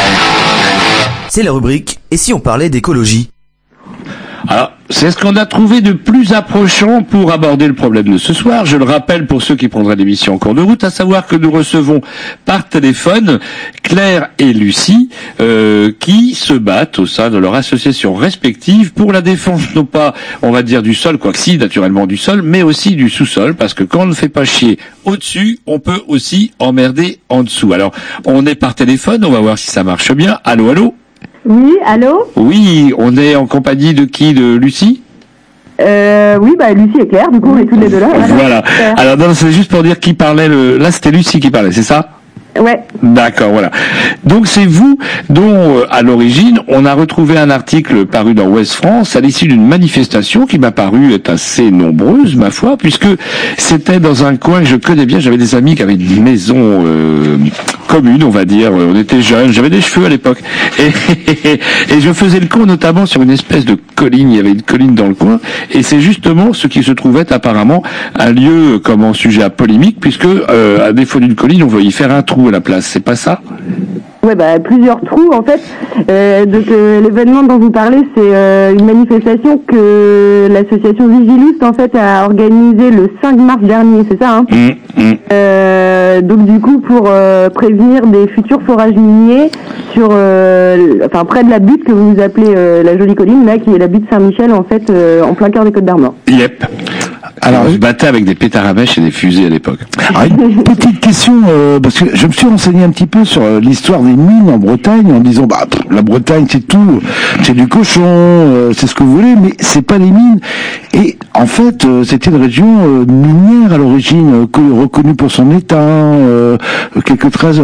C'est la rubrique « Et si on parlait d'écologie ?» Alors, c'est ce qu'on a trouvé de plus approchant pour aborder le problème de ce soir. Je le rappelle pour ceux qui prendraient l'émission en cours de route, à savoir que nous recevons par téléphone Claire et Lucie qui se battent au sein de leur association respective pour la défense, non pas, on va dire, du sol, quoique si, naturellement du sol, mais aussi du sous-sol, parce que quand on ne fait pas chier au-dessus, on peut aussi emmerder en dessous. Alors, on est par téléphone, on va voir si ça marche bien. Allô, allô? Oui, allô? Oui, on est en compagnie de qui? De Lucie? Oui, Lucie et Claire, du coup, on est tous les deux là. Voilà. Alors, non, c'est juste pour dire qui parlait là, c'était Lucie qui parlait, c'est ça? Ouais. D'accord, voilà. Donc c'est vous dont, à l'origine, on a retrouvé un article paru dans Ouest France à l'issue d'une manifestation qui m'a paru être assez nombreuse, ma foi, puisque c'était dans un coin que je connais bien. J'avais des amis qui avaient une maison commune, on va dire. On était jeunes, j'avais des cheveux à l'époque. Et je faisais le cours notamment sur une espèce de colline. Il y avait une colline dans le coin. Et c'est justement ce qui se trouvait apparemment un lieu comme en sujet à polémique, puisque à défaut d'une colline, on veut y faire un trou à la place, c'est pas ça? Ouais, plusieurs trous en fait. Donc l'événement dont vous parlez, c'est une manifestation que l'association Vigiliste en fait a organisée le 5 mars dernier, c'est ça hein? Donc du coup pour prévenir des futurs forages miniers sur, près de la butte que vous appelez la jolie colline là, qui est la butte Saint-Michel en fait, en plein cœur des Côtes d'Armor. Yep. Alors, on se battait avec des pétards à mèche et des fusées à l'époque. Alors, une petite question, parce que je me suis renseigné un petit peu sur l'histoire des mines en Bretagne, en disant, la Bretagne, c'est tout, c'est du cochon, c'est ce que vous voulez, mais c'est pas les mines. Et, en fait, c'était une région minière à l'origine, reconnue pour son état, quelques traces,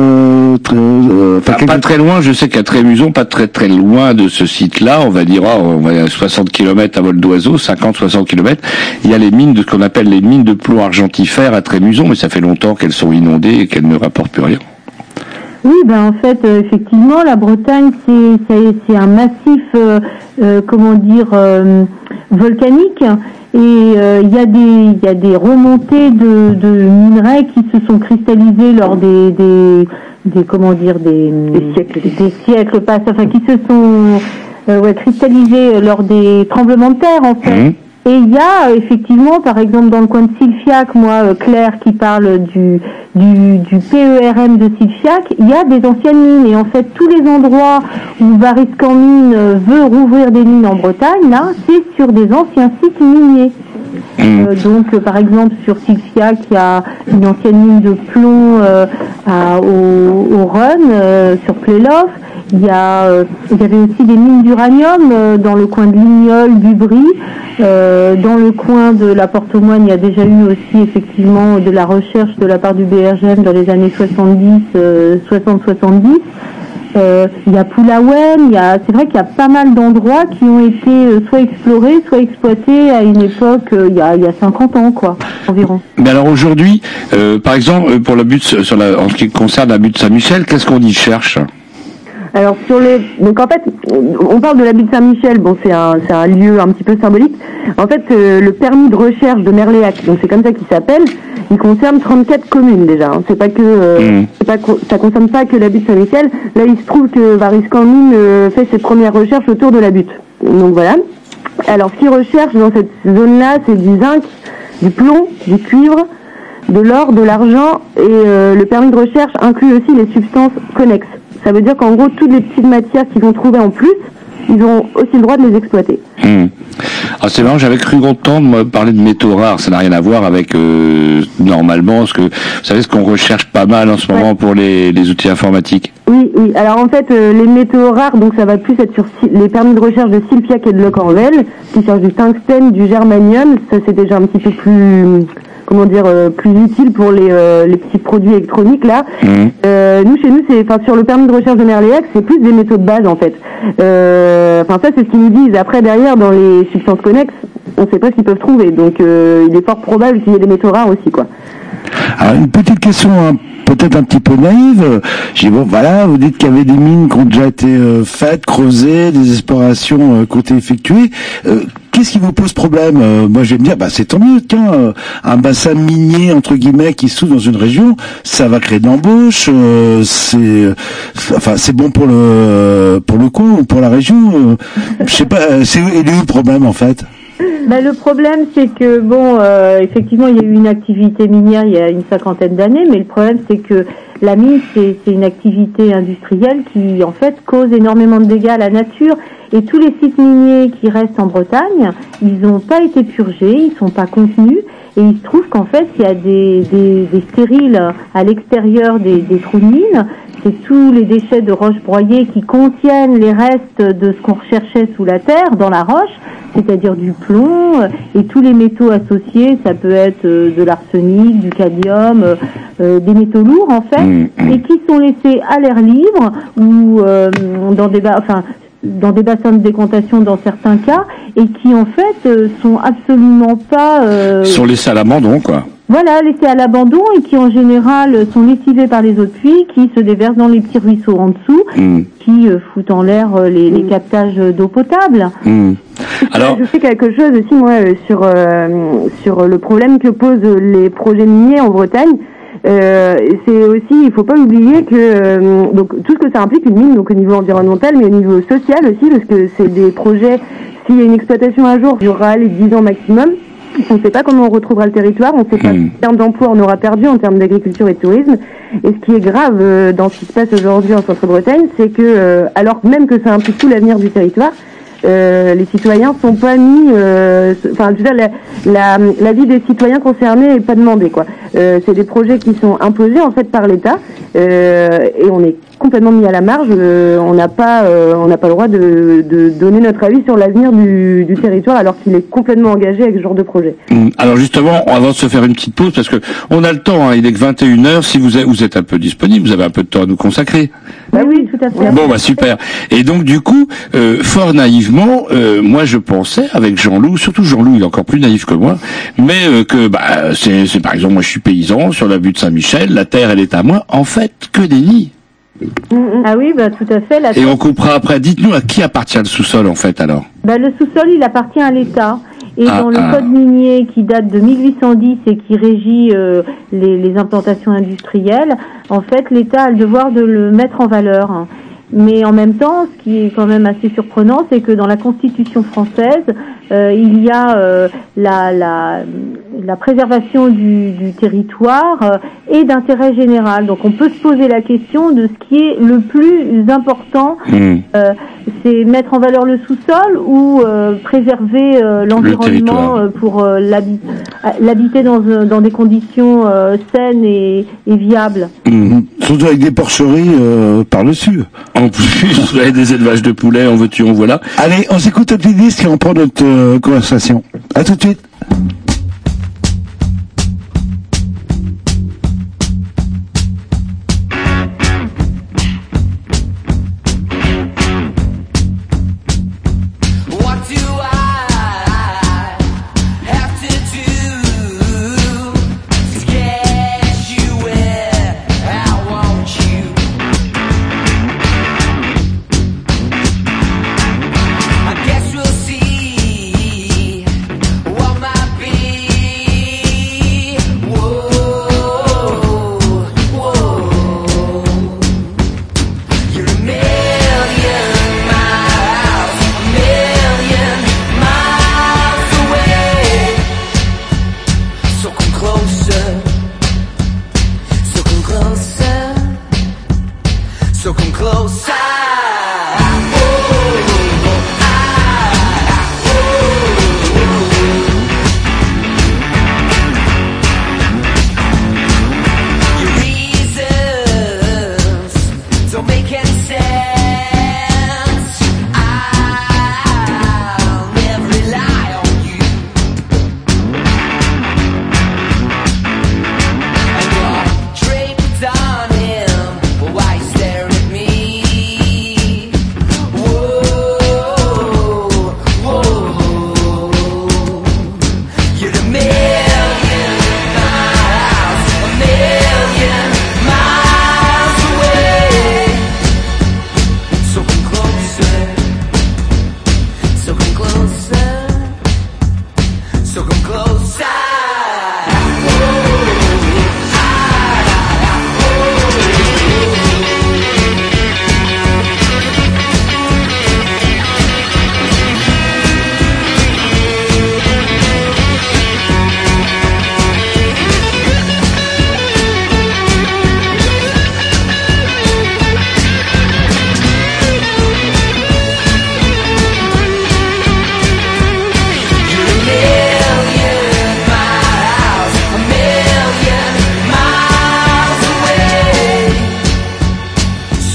pas très loin, je sais qu'à Trémuson, pas très très loin de ce site-là, on va dire, on va à 60 km à vol d'oiseau, 50-60 km, il y a les mines de ce qu'on appelle les mines de plomb argentifère à Trémuson, mais ça fait longtemps qu'elles sont inondées et qu'elles ne rapportent plus rien. Oui, en fait, effectivement, la Bretagne, c'est un massif, volcanique, et il y a des remontées de minerais qui se sont cristallisés lors des siècles passés, qui se sont cristallisés lors des tremblements de terre, en fait. Et il y a effectivement, par exemple, dans le coin de Silfiac, Claire qui parle du PERM de Silfiac, il y a des anciennes mines. Et en fait, tous les endroits où Variscan Mine veut rouvrir des mines en Bretagne, là, c'est sur des anciens sites miniers. Donc, par exemple, sur Silfiac, il y a une ancienne mine de plomb au Rhône, sur Pléloff. Il y avait aussi des mines d'uranium dans le coin de Lignol, du Brie. Dans le coin de la Porte-aux-Moines, il y a déjà eu aussi effectivement de la recherche de la part du BRGM dans les années 60-70. Il y a Poulaouen, c'est vrai qu'il y a pas mal d'endroits qui ont été soit explorés, soit exploités à une époque, il y a 50 ans, environ. Mais alors aujourd'hui, par exemple, pour la butte, en ce qui concerne la butte Saint-Michel, qu'est-ce qu'on y cherche? Alors donc en fait, on parle de la butte Saint-Michel, c'est un lieu un petit peu symbolique. En fait, le permis de recherche de Merléac, donc c'est comme ça qu'il s'appelle, il concerne 34 communes déjà. C'est pas que ça concerne pas que la butte Saint-Michel. Là, il se trouve que Variscan Mine fait ses premières recherches autour de la butte. Donc voilà. Alors, ce qu'il recherche dans cette zone-là, c'est du zinc, du plomb, du cuivre, de l'or, de l'argent, et le permis de recherche inclut aussi les substances connexes. Ça veut dire qu'en gros, toutes les petites matières qu'ils vont trouver en plus, ils ont aussi le droit de les exploiter. Ah, c'est marrant, j'avais cru entendre parler de métaux rares. Ça n'a rien à voir avec normalement vous savez ce qu'on recherche pas mal en ce moment pour les outils informatiques. Oui. Alors en fait, les métaux rares, donc ça va plus être sur les permis de recherche de Silfiac et de Lecorvel, qui cherchent du tungstène, du germanium. Ça c'est déjà un petit peu plus plus utile pour les petits produits électroniques là. Nous chez nous sur le permis de recherche de Merléac, c'est plus des métaux de base en fait. Ça c'est ce qu'ils nous disent. Après derrière dans les substances connexes, on sait pas ce qu'ils peuvent trouver. Donc il est fort probable qu'il y ait des métaux rares aussi Alors une petite question peut-être un petit peu naïve. J'ai dit, bon, voilà, vous dites qu'il y avait des mines qui ont déjà été faites, creusées, des explorations qui ont été effectuées. Qu'est-ce qui vous pose problème? Moi, je vais me dire, c'est tant mieux. Tiens, un bassin minier entre guillemets qui s'ouvre dans une région, ça va créer de l'embauche. C'est bon pour le coin ou pour la région. Je sais pas. Il est où le problème en fait? Le problème, c'est que effectivement, il y a eu une activité minière il y a une 50aine d'années, mais le problème, c'est que la mine, c'est une activité industrielle qui, en fait, cause énormément de dégâts à la nature. Et tous les sites miniers qui restent en Bretagne, ils n'ont pas été purgés, ils sont pas contenus. Et il se trouve qu'en fait, il y a des stériles à l'extérieur des trous de mine. C'est tous les déchets de roches broyées qui contiennent les restes de ce qu'on recherchait sous la terre, dans la roche, c'est-à-dire du plomb et tous les métaux associés. Ça peut être de l'arsenic, du cadmium, des métaux lourds en fait, et qui sont laissés à l'air libre ou dans des bassins de décantation dans certains cas, et qui en fait sont absolument pas... sont laissés à l'abandon, quoi. Voilà, laissés à l'abandon, et qui en général sont lessivés par les eaux de pluie, qui se déversent dans les petits ruisseaux en dessous, qui foutent en l'air les captages d'eau potable. Alors, je sais quelque chose aussi, moi, sur le problème que posent les projets miniers en Bretagne. C'est aussi, il faut pas oublier que donc tout ce que ça implique une mine, donc au niveau environnemental, mais au niveau social aussi, parce que c'est des projets. S'il y a une exploitation un jour, durera les 10 ans maximum. On ne sait pas comment on retrouvera le territoire, on ne sait pas quel terme d'emploi on aura perdu en termes d'agriculture et de tourisme. Et ce qui est grave dans ce qui se passe aujourd'hui en Centre-Bretagne, c'est que, alors même que ça implique tout l'avenir du territoire, les citoyens sont pas mis, je veux dire, la vie des citoyens concernés est pas demandée, quoi. C'est des projets qui sont imposés en fait par l'État, et on est complètement mis à la marge. On n'a pas le droit de donner notre avis sur l'avenir du territoire, alors qu'il est complètement engagé avec ce genre de projet. Alors justement, avant de se faire une petite pause, parce que on a le temps, hein, il est que 21h, si vous êtes un peu disponible, vous avez un peu de temps à nous consacrer. Oui, tout à fait. Bon, super. Et donc du coup, fort naïvement, moi je pensais avec Jean-Loup, surtout Jean-Loup, il est encore plus naïf que moi, mais que c'est par exemple, moi je suis paysan sur la butte Saint-Michel, la terre elle est à moi, en fait que des nids. Ah oui, tout à fait. Et on coupera après. Dites-nous à qui appartient le sous-sol en fait alors? Le sous-sol, il appartient à l'État. Et dans le code minier qui date de 1810 et qui régit les implantations industrielles, en fait, l'État a le devoir de le mettre en valeur. Mais en même temps, ce qui est quand même assez surprenant, c'est que dans la Constitution française, il y a la préservation du territoire et d'intérêt général. Donc on peut se poser la question de ce qui est le plus important, c'est mettre en valeur le sous-sol ou préserver l'environnement pour l'habiter dans des conditions saines et viables. Surtout avec des porcheries par-dessus. En plus, des élevages de poulets, en veux-tu, en voilà. Allez, on s'écoute un petit disque et on prend notre conversation. À tout de suite.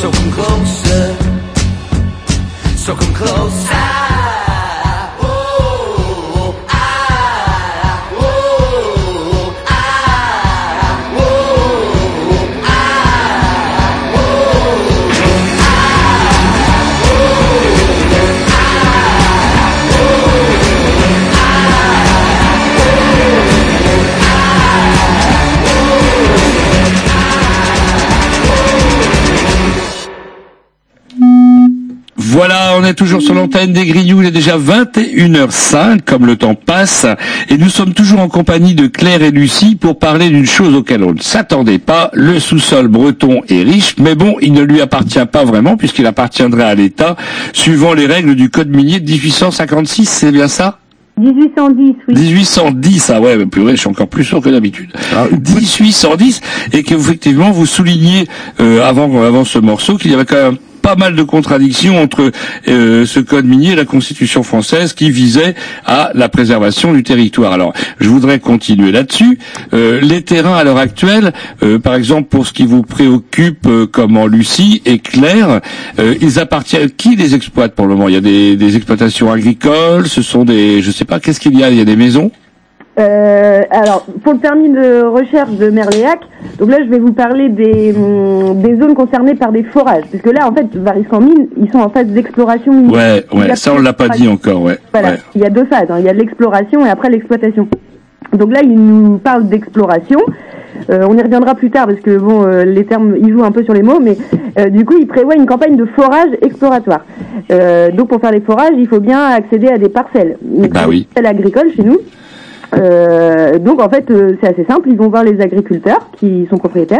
So come closer. So come closer. Voilà, on est toujours sur l'antenne des Grignoux, il est déjà 21h05, comme le temps passe, et nous sommes toujours en compagnie de Claire et Lucie pour parler d'une chose auquel on ne s'attendait pas. Le sous-sol breton est riche, mais bon, il ne lui appartient pas vraiment, puisqu'il appartiendrait à l'État, suivant les règles du Code minier de 1856, c'est bien ça ? 1810, oui. 1810, ah ouais, purée, je suis encore plus sourd que d'habitude. 1810, et qu'effectivement, vous soulignez, avant ce morceau, qu'il y avait quand même pas mal de contradictions entre ce code minier et la Constitution française qui visait à la préservation du territoire. Alors, je voudrais continuer là-dessus. Les terrains à l'heure actuelle, par exemple pour ce qui vous préoccupe, comme en Lucie et Claire, ils appartiennent. Qui les exploite pour le moment ? Il y a des exploitations agricoles. Ce sont des, je sais pas, qu'est-ce qu'il y a ? Il y a des maisons ? Alors, pour le permis de recherche de Merléac, donc là, je vais vous parler des zones concernées par des forages. Parce que là, en fait, Variscan-Mines, ils sont en phase d'exploration minière. Ouais, ça on l'a pas dit encore, ouais. Voilà, ouais. Il y a deux phases, hein. Il y a l'exploration et après l'exploitation. Donc là, ils nous parlent d'exploration. On y reviendra plus tard parce que bon, les termes, ils jouent un peu sur les mots, mais du coup, ils prévoient une campagne de forage exploratoire. Donc pour faire les forages, il faut bien accéder à des parcelles. Donc, bah oui. Parcelles agricoles chez nous. Donc en fait c'est assez simple, ils vont voir les agriculteurs qui sont propriétaires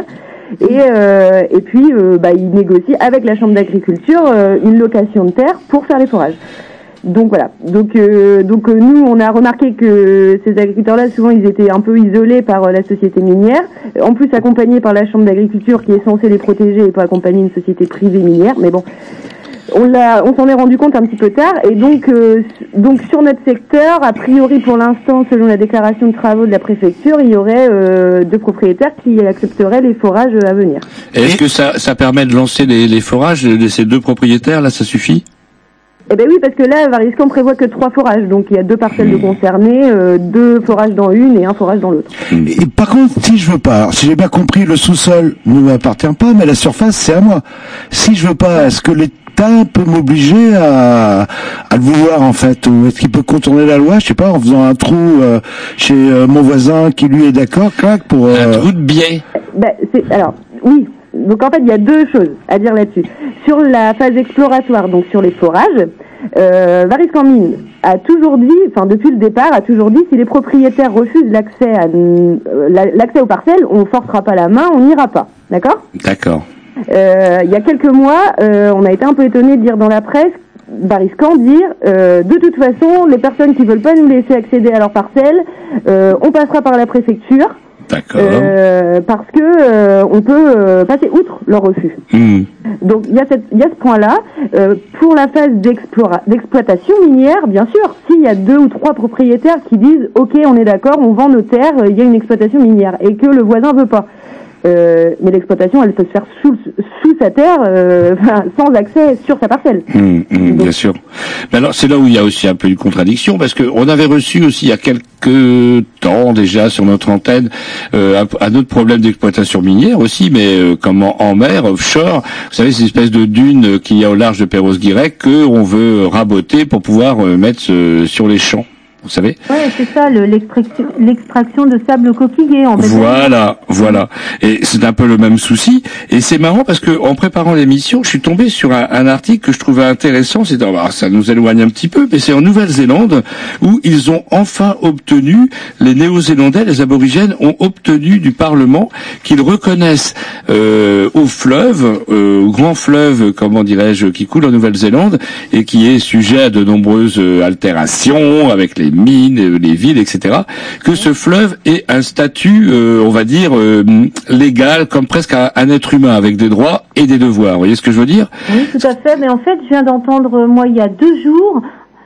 et puis ils négocient avec la chambre d'agriculture une location de terre pour faire les forages. Donc voilà. Donc nous on a remarqué que ces agriculteurs-là souvent ils étaient un peu isolés par la société minière, en plus accompagnés par la chambre d'agriculture qui est censée les protéger et pas accompagner une société privée minière, mais bon. On s'en est rendu compte un petit peu tard et donc sur notre secteur, a priori pour l'instant, selon la déclaration de travaux de la préfecture, il y aurait deux propriétaires qui accepteraient les forages à venir. Est-ce que ça permet de lancer les forages de ces deux propriétaires là, ça suffit ? Eh ben oui, parce que là, Variscan prévoit que 3 forages, donc il y a 2 parcelles de concernés, 2 forages dans une et 1 forage dans l'autre. Et par contre, si je veux pas, alors, si j'ai bien compris, le sous-sol ne m'appartient pas, mais la surface c'est à moi. Si je veux pas, est-ce que l'État peut m'obliger à le vouloir en fait, ou est-ce qu'il peut contourner la loi, je sais pas, en faisant un trou chez mon voisin qui lui est d'accord, pour un trou de biais. Alors oui. Donc en fait, il y a 2 choses à dire là-dessus. Sur la phase exploratoire, donc sur les forages, Variscan-Mines a toujours dit, enfin depuis le départ, a toujours dit si les propriétaires refusent l'accès aux parcelles, on forcera pas la main, on n'ira pas. D'accord ? D'accord. Il y a quelques mois, on a été un peu étonnés de lire dans la presse Variscan dire de toute façon, les personnes qui veulent pas nous laisser accéder à leurs parcelles, on passera par la préfecture. D'accord. Parce que on peut passer outre leur refus. Donc il y a ce point-là. Pour la phase d'exploitation minière, bien sûr, s'il y a 2 ou 3 propriétaires qui disent OK, on est d'accord, on vend nos terres, il y a une exploitation minière et que le voisin veut pas. Mais l'exploitation, elle peut se faire sous sa terre, sans accès sur sa parcelle. Bien sûr. Mais alors, c'est là où il y a aussi un peu une contradiction, parce que on avait reçu aussi il y a quelques temps déjà sur notre antenne un autre problème d'exploitation minière aussi, mais comme en mer, offshore. Vous savez, ces espèces de dunes qu'il y a au large de Perros-Guirec que on veut raboter pour pouvoir mettre sur les champs. Vous savez ? Ouais, c'est ça, l'extraction de sable coquillé, en fait. Voilà. Et c'est un peu le même souci. Et c'est marrant parce que en préparant l'émission, je suis tombé sur un article que je trouvais intéressant. Ça nous éloigne un petit peu, mais c'est en Nouvelle-Zélande où ils ont enfin obtenu, les Néo-Zélandais, les aborigènes, ont obtenu du Parlement qu'ils reconnaissent au fleuve, au grand fleuve, comment dirais-je, qui coule en Nouvelle-Zélande et qui est sujet à de nombreuses altérations avec les mines, les villes, etc., que ce fleuve ait un statut, on va dire, légal, comme presque un être humain, avec des droits et des devoirs. Vous voyez ce que je veux dire ? Oui, tout à fait. Mais en fait, je viens d'entendre, moi, il y a 2 jours,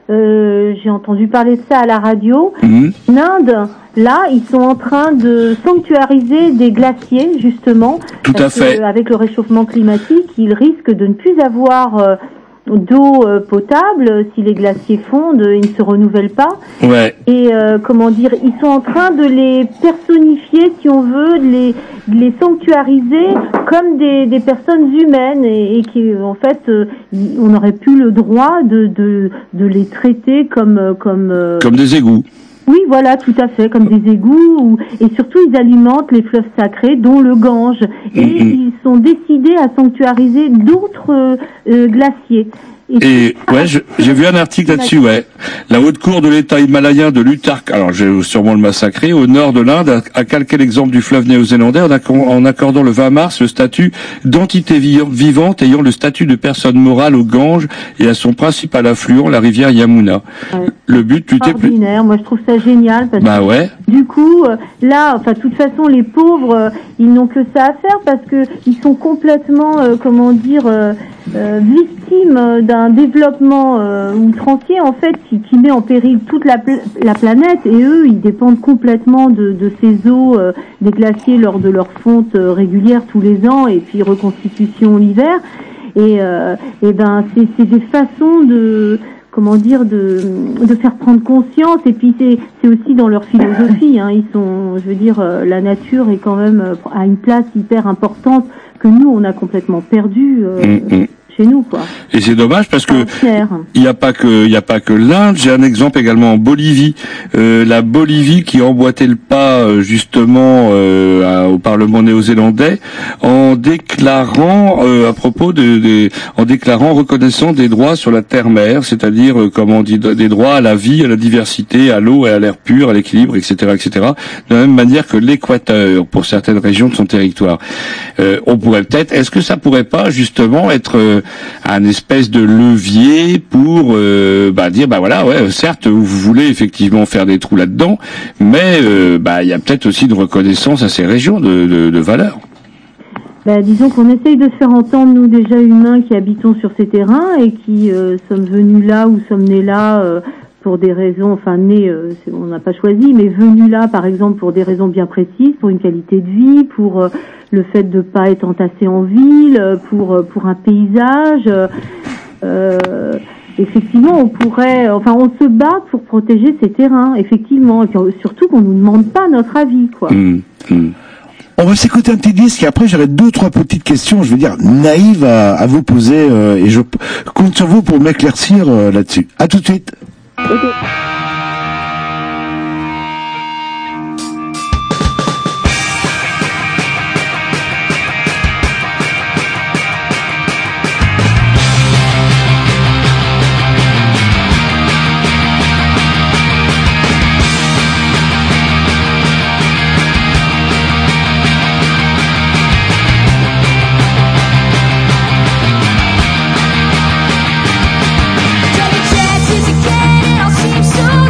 j'ai entendu parler de ça à la radio. L'Inde, là, ils sont en train de sanctuariser des glaciers, justement. Tout à fait. Avec le réchauffement climatique, ils risquent de ne plus avoir d'eau potable. Si les glaciers fondent, ils ne se renouvellent pas. Ouais. Et comment dire, ils sont en train de les personnifier, si on veut, de les sanctuariser comme des personnes humaines et qui, en fait, on aurait plus le droit de les traiter comme des égouts. Oui, voilà, tout à fait, comme des égouts, et surtout ils alimentent les fleuves sacrés, dont le Gange, et ils sont décidés à sanctuariser d'autres glaciers. Et ouais, j'ai vu un article là-dessus, ouais. La haute cour de l'État himalayen de l'Uttarkhand, alors j'ai sûrement le massacré, au nord de l'Inde, a calqué l'exemple du fleuve néo-zélandais en accordant le 20 mars le statut d'entité vivante ayant le statut de personne morale au Gange et à son principal affluent, la rivière Yamuna. Ouais. Le but, lutter plus... Moi, je trouve ça génial parce que ouais. Du coup, là, enfin, de toute façon, les pauvres, ils n'ont que ça à faire parce que ils sont complètement, victimes d'un développement outrancier en fait qui met en péril toute la planète, et eux ils dépendent complètement de ces eaux des glaciers lors de leur fonte régulière tous les ans et puis reconstitution l'hiver, et c'est des façons de faire prendre conscience, et puis c'est aussi dans leur philosophie, hein. Ils sont, je veux dire, la nature est quand même à une place hyper importante que nous on a complètement perdu chez nous, quoi. Et c'est dommage parce que il y a pas que l'Inde. J'ai un exemple également en Bolivie. La Bolivie qui a emboîté le pas justement au Parlement néo-zélandais en déclarant reconnaissant des droits sur la terre-mère, c'est-à-dire comme on dit, des droits à la vie, à la diversité, à l'eau et à l'air pur, à l'équilibre, etc., etc. De la même manière que l'Équateur pour certaines régions de son territoire. On pourrait peut-être, est-ce que ça pourrait pas justement être un espèce de levier pour dire voilà, ouais, certes vous voulez effectivement faire des trous là-dedans, mais il y a peut-être aussi une reconnaissance à ces régions de valeur. Disons qu'on essaye de se faire entendre, nous déjà humains qui habitons sur ces terrains et qui sommes venus là ou sommes nés là pour des raisons, on n'a pas choisi, mais venus là par exemple pour des raisons bien précises, pour une qualité de vie, pour le fait de pas être entassé en ville, pour un paysage. Effectivement, on se bat pour protéger ces terrains, effectivement, et puis surtout qu'on nous demande pas notre avis, quoi. On va s'écouter un petit disque et après j'aurai 2-3 petites questions, je veux dire, naïves à vous poser, et je compte sur vous pour m'éclaircir là-dessus. À tout de suite. Okay. So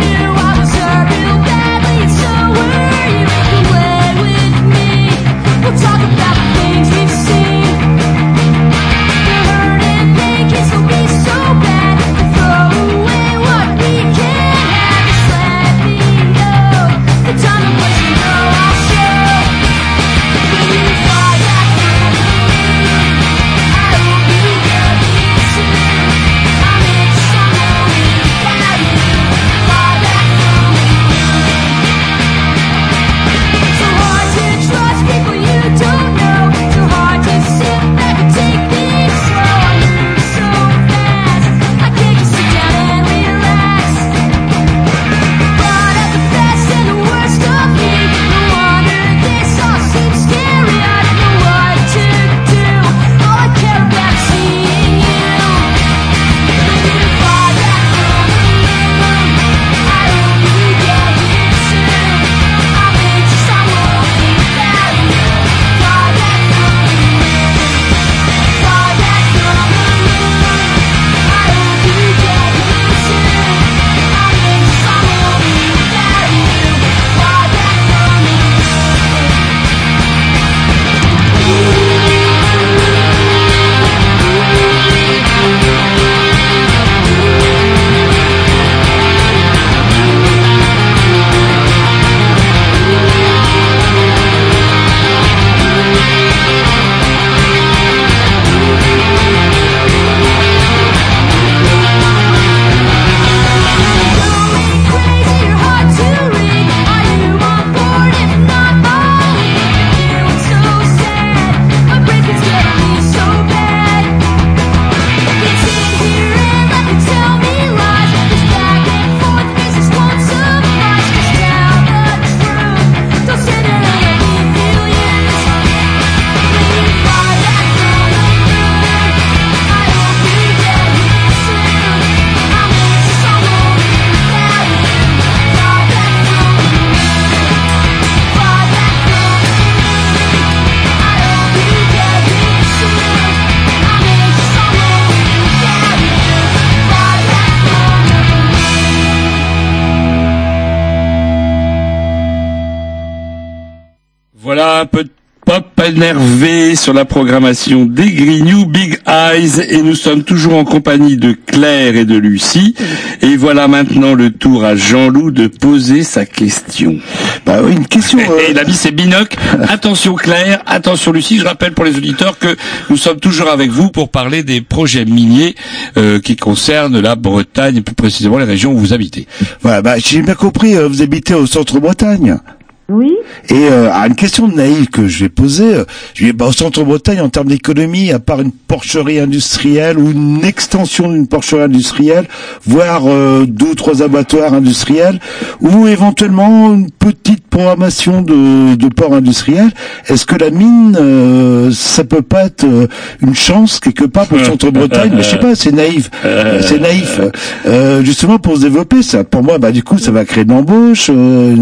un peu de pop énervé sur la programmation des Grignoux Big Eyes, et nous sommes toujours en compagnie de Claire et de Lucie. Et voilà maintenant le tour à Jean-Loup de poser sa question. Bah oui, une question. Et il a mis ses binocles. Attention Claire, attention Lucie. Je rappelle pour les auditeurs que nous sommes toujours avec vous pour parler des projets miniers qui concernent la Bretagne, et plus précisément les régions où vous habitez. Voilà, bah j'ai bien compris. Vous habitez au centre-Bretagne. Oui. Et une question naïve que je vais poser, je vais au centre-Bretagne en termes d'économie, à part une porcherie industrielle ou une extension d'une porcherie industrielle, voire 2 ou 3 abattoirs industriels, ou éventuellement une petite programmation de ports industriels, est-ce que la mine, ça peut pas être une chance quelque part pour le centre-Bretagne? Mais je sais pas, c'est naïf. C'est naïf. Justement pour se développer, ça, pour moi, bah du coup, ça va créer de l'embauche,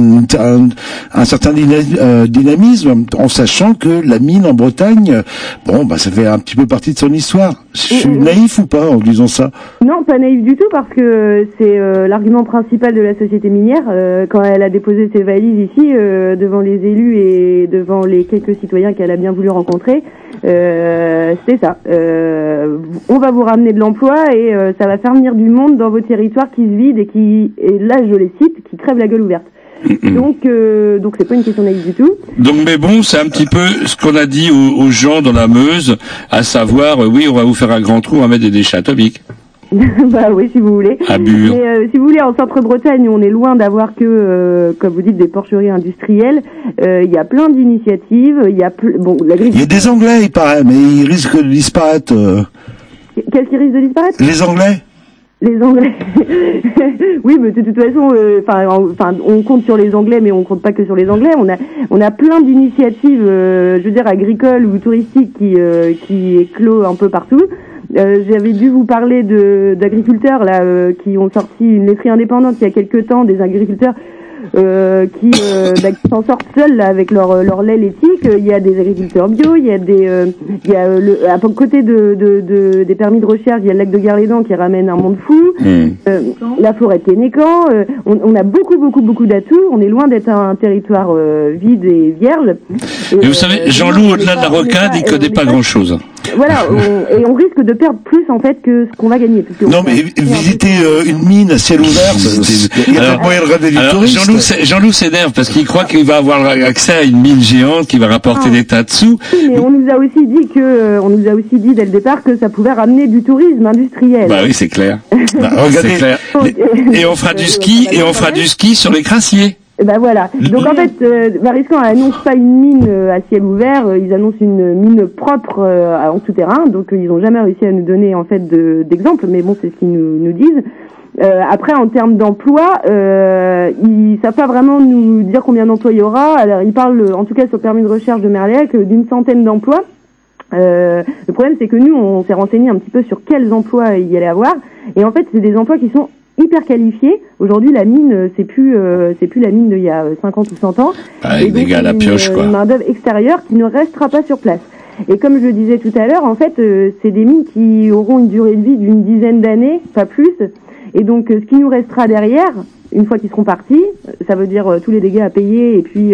un certain dynamisme, en sachant que la mine en Bretagne, bon, bah ça fait un petit peu partie de son histoire. Je suis naïf ou pas en disant ça? Non, pas naïf du tout, parce que c'est l'argument principal de la société minière quand elle a déposé ses valises ici devant les élus et devant les quelques citoyens qu'elle a bien voulu rencontrer. C'est ça. On va vous ramener de l'emploi et ça va faire venir du monde dans vos territoires qui se vident et là je les cite, qui crèvent la gueule ouverte. Donc c'est pas une question naïve du tout. Donc mais bon, c'est un petit peu ce qu'on a dit aux gens dans la Meuse, à savoir oui, on va vous faire un grand trou, on va mettre des déchets atomiques. Bah oui, si vous voulez. À Bure. Mais si vous voulez, en Centre-Bretagne, on est loin d'avoir que, comme vous dites, des porcheries industrielles. Il y a plein d'initiatives. Il y a il y a des Anglais, il paraît, mais ils risquent de disparaître. Qu'est-ce qui risque de disparaître? Les Anglais. Les Anglais. Oui, mais de toute façon, on compte sur les Anglais, mais on compte pas que sur les Anglais. On a plein d'initiatives, je veux dire, agricoles ou touristiques qui éclosent un peu partout. J'avais dû vous parler d'agriculteurs là qui ont sorti une laiterie indépendante il y a quelque temps, des agriculteurs qui s'en sortent seuls là, avec leur lait laitier. Il y a des agriculteurs bio, il y a à côté des permis de recherche, il y a le lac de Garlédan qui ramène un monde fou. La forêt de Ténécan. On a beaucoup d'atouts. On est loin d'être un territoire vide et vierge. Et vous savez, Jean-Loup, au-delà de la rocade, il connaît pas grand-chose. Voilà, on risque de perdre plus en fait que ce qu'on va gagner. Non, mais visiter une mine à ciel ouvert, il y a pas moyen de ramener du tourisme. Jean-Loup s'énerve parce qu'il croit qu'il va avoir accès à une mine géante qui va rapporter des tas de sous. Oui, mais on nous a aussi dit dès le départ que ça pouvait ramener du tourisme industriel. Bah oui, c'est clair. Regardez, c'est clair. Et on fera du ski, sur les Crassiers. Et ben voilà. Donc en fait, Variscan annonce pas une mine à ciel ouvert, ils annoncent une mine propre en souterrain. Donc ils ont jamais réussi à nous donner en fait d'exemples, mais bon, c'est ce qu'ils nous disent. Après, en termes d'emploi, ils savent pas vraiment nous dire combien d'emplois il y aura. Alors ils parlent, en tout cas sur le permis de recherche de Merliac, d'une centaine d'emplois. Le problème, c'est que nous, on s'est renseigné un petit peu sur quels emplois il y allait avoir, et en fait, c'est des emplois qui sont hyper qualifiés. Aujourd'hui, la mine, c'est plus la mine d'il y a 50 ou 100 ans. Avec des gars à la pioche, quoi. Une main-d'œuvre extérieure qui ne restera pas sur place. Et comme je le disais tout à l'heure, en fait, c'est des mines qui auront une durée de vie d'une dizaine d'années, pas plus. Et donc, ce qui nous restera derrière, une fois qu'ils seront partis, ça veut dire tous les dégâts à payer, et puis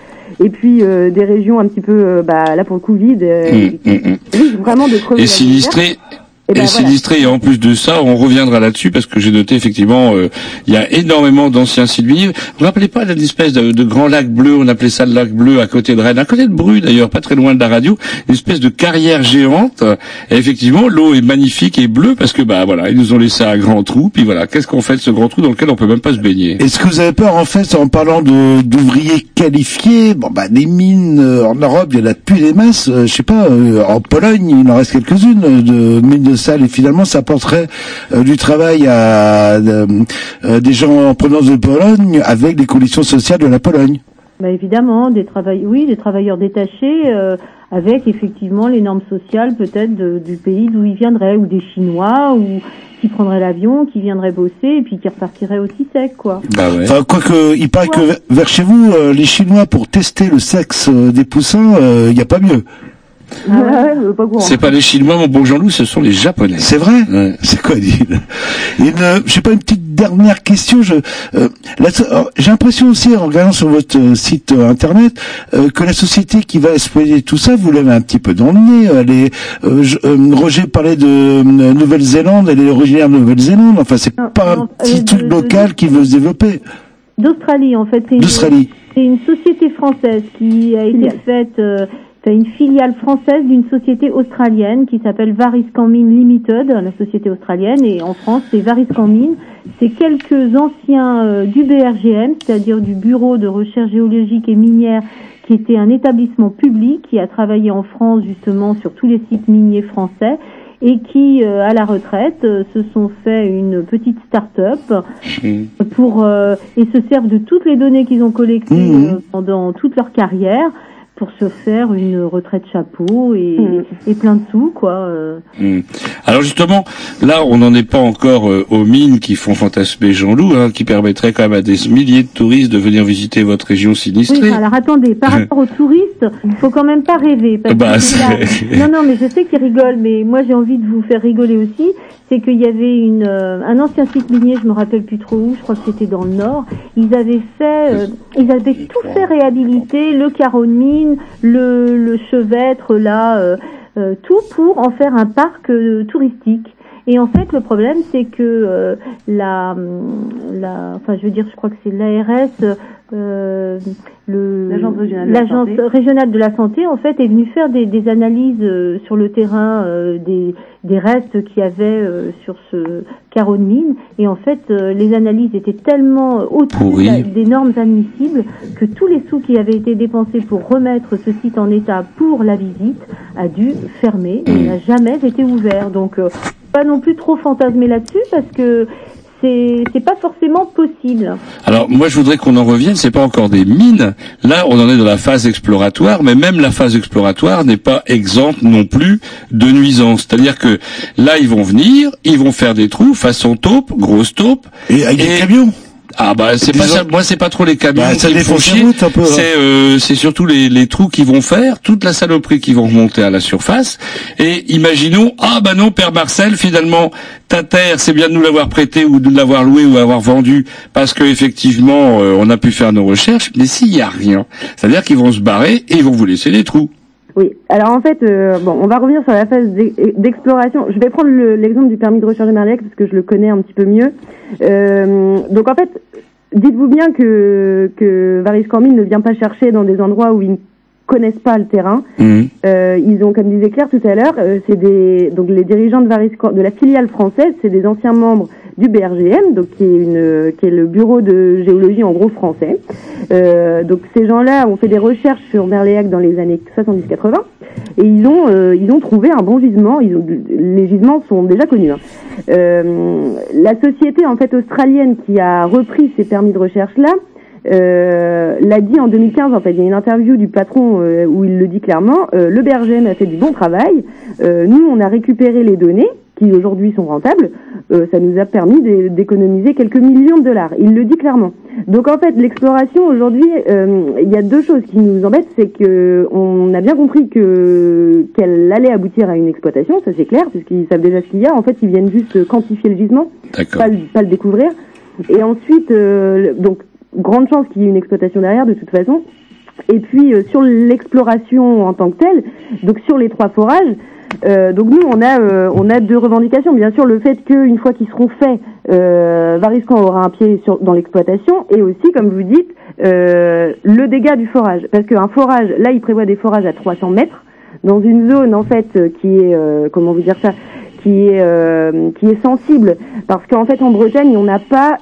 des régions un petit peu, là pour le coup vide, vraiment de crever. Et sinistrés. Sinistré, et en plus de ça, on reviendra là-dessus parce que j'ai noté effectivement, il y a énormément d'anciens sites miniers. Vous vous rappelez pas d'une espèce de grand lac bleu, on appelait ça le lac bleu à côté de Rennes, à côté de Bru d'ailleurs, pas très loin de la radio, une espèce de carrière géante. Et effectivement, l'eau est magnifique et bleue parce que voilà, ils nous ont laissé un grand trou. Puis voilà, qu'est-ce qu'on fait de ce grand trou dans lequel on peut même pas se baigner? Est-ce que vous avez peur en fait, en parlant d'ouvriers qualifiés, des mines en Europe, il y en a plus des masses. Je sais pas, en Pologne, il en reste quelques-unes de mines de sale, et finalement ça apporterait du travail à des gens en provenance de Pologne avec des conditions sociales de la Pologne. Évidemment, des travailleurs détachés avec effectivement les normes sociales peut-être du pays d'où ils viendraient, ou des Chinois, ou qui prendraient l'avion, qui viendraient bosser et puis qui repartiraient aussi sec, quoi. Ouais. Enfin, quoique, il paraît que vers chez vous, les Chinois, pour tester le sexe des poussins, il n'y a pas mieux. C'est pas les Chinois, mon bon Jean-Loup, ce sont les Japonais. C'est vrai? Ouais. C'est quoi, dit? Je sais pas, une petite dernière question. J'ai l'impression aussi, en regardant sur votre site internet, que la société qui va exploiter tout ça, vous l'avez un petit peu dans le nez. Roger parlait de Nouvelle-Zélande, elle est originaire de Nouvelle-Zélande. Enfin, c'est pas un petit truc local qui veut se développer. D'Australie, en fait. C'est une société française qui a été faite, une filiale française d'une société australienne qui s'appelle Variscan Mines Limited, la société australienne, et en France, c'est Variscan Mines. C'est quelques anciens du BRGM, c'est-à-dire du Bureau de recherche géologique et minière, qui était un établissement public qui a travaillé en France justement sur tous les sites miniers français, et qui, à la retraite, se sont fait une petite start-up pour et se servent de toutes les données qu'ils ont collectées pendant toute leur carrière pour se faire une retraite chapeau et plein de sous, quoi. Alors justement, là, on n'en est pas encore aux mines qui font fantasmer Jean-Loup, qui permettraient quand même à des milliers de touristes de venir visiter votre région sinistrée. Oui, alors attendez, par rapport aux touristes, il faut quand même pas rêver. Parce que non, mais je sais qu'ils rigolent, mais moi j'ai envie de vous faire rigoler aussi. C'est qu'il y avait un ancien site minier, je me rappelle plus trop où, je crois que c'était dans le Nord. Ils avaient tout fait réhabiliter, le carreau de mine, le chevêtre, là, tout pour en faire un parc touristique. Et en fait, le problème, c'est que je crois que c'est l'ARS, l'agence régionale de la santé, en fait, est venue faire des analyses sur le terrain des restes qu'il y avait sur ce carreau de mine. Et en fait, les analyses étaient tellement au-dessus des normes admissibles que tous les sous qui avaient été dépensés pour remettre ce site en état pour la visite a dû fermer et n'a jamais été ouvert. Donc, pas non plus trop fantasmer là-dessus parce que c'est pas forcément possible. Alors moi je voudrais qu'on en revienne, c'est pas encore des mines. Là on en est dans la phase exploratoire, mais même la phase exploratoire n'est pas exempte non plus de nuisances. C'est-à-dire que là ils vont venir, ils vont faire des trous façon taupe, grosse taupe. Et avec des camions. Ah c'est pas ça, moi c'est pas trop les camions qui me font chier, c'est surtout les trous qu'ils vont faire, toute la saloperie qu'ils vont remonter à la surface. Et imaginons, non, Père Marcel, finalement ta terre, c'est bien de nous l'avoir prêtée ou de l'avoir louée ou l'avoir vendue parce que effectivement on a pu faire nos recherches, mais s'il y a rien, c'est-à-dire qu'ils vont se barrer et ils vont vous laisser les trous. Oui. Alors en fait, on va revenir sur la phase d'exploration. Je vais prendre l'exemple du permis de recherche de Merliac parce que je le connais un petit peu mieux. Donc en fait, dites-vous bien que Variscan Mines ne vient pas chercher dans des endroits où ils ne connaissent pas le terrain. Ils ont, comme disait Claire tout à l'heure, donc les dirigeants de la filiale française, c'est des anciens membres du BRGM, donc qui est le bureau de géologie en gros français. Donc ces gens-là ont fait des recherches sur Merliac dans les années 70-80 et ils ont trouvé un bon gisement. Les gisements sont déjà connus. La société en fait australienne qui a repris ces permis de recherche là l'a dit en 2015. En fait, il y a une interview du patron où il le dit clairement. Le BRGM a fait du bon travail. Nous, on a récupéré les données qui aujourd'hui sont rentables. Ça nous a permis d'économiser quelques millions de dollars. Il le dit clairement. Donc en fait, l'exploration aujourd'hui, il y a deux choses qui nous embêtent, c'est que on a bien compris qu'elle allait aboutir à une exploitation, ça c'est clair, puisqu'ils savent déjà ce qu'il y a. En fait, ils viennent juste quantifier le gisement, pas le découvrir. Et ensuite, donc grande chance qu'il y ait une exploitation derrière de toute façon. Et puis sur l'exploration en tant que telle, donc sur les 3 forages. Donc nous on a 2 revendications, bien sûr le fait qu'une fois qu'ils seront faits, Variscan aura un pied dans l'exploitation et aussi comme vous dites le dégât du forage, parce qu'un forage, là il prévoit des forages à 300 mètres dans une zone en fait qui est qui est sensible, parce qu'en fait en Bretagne on n'a pas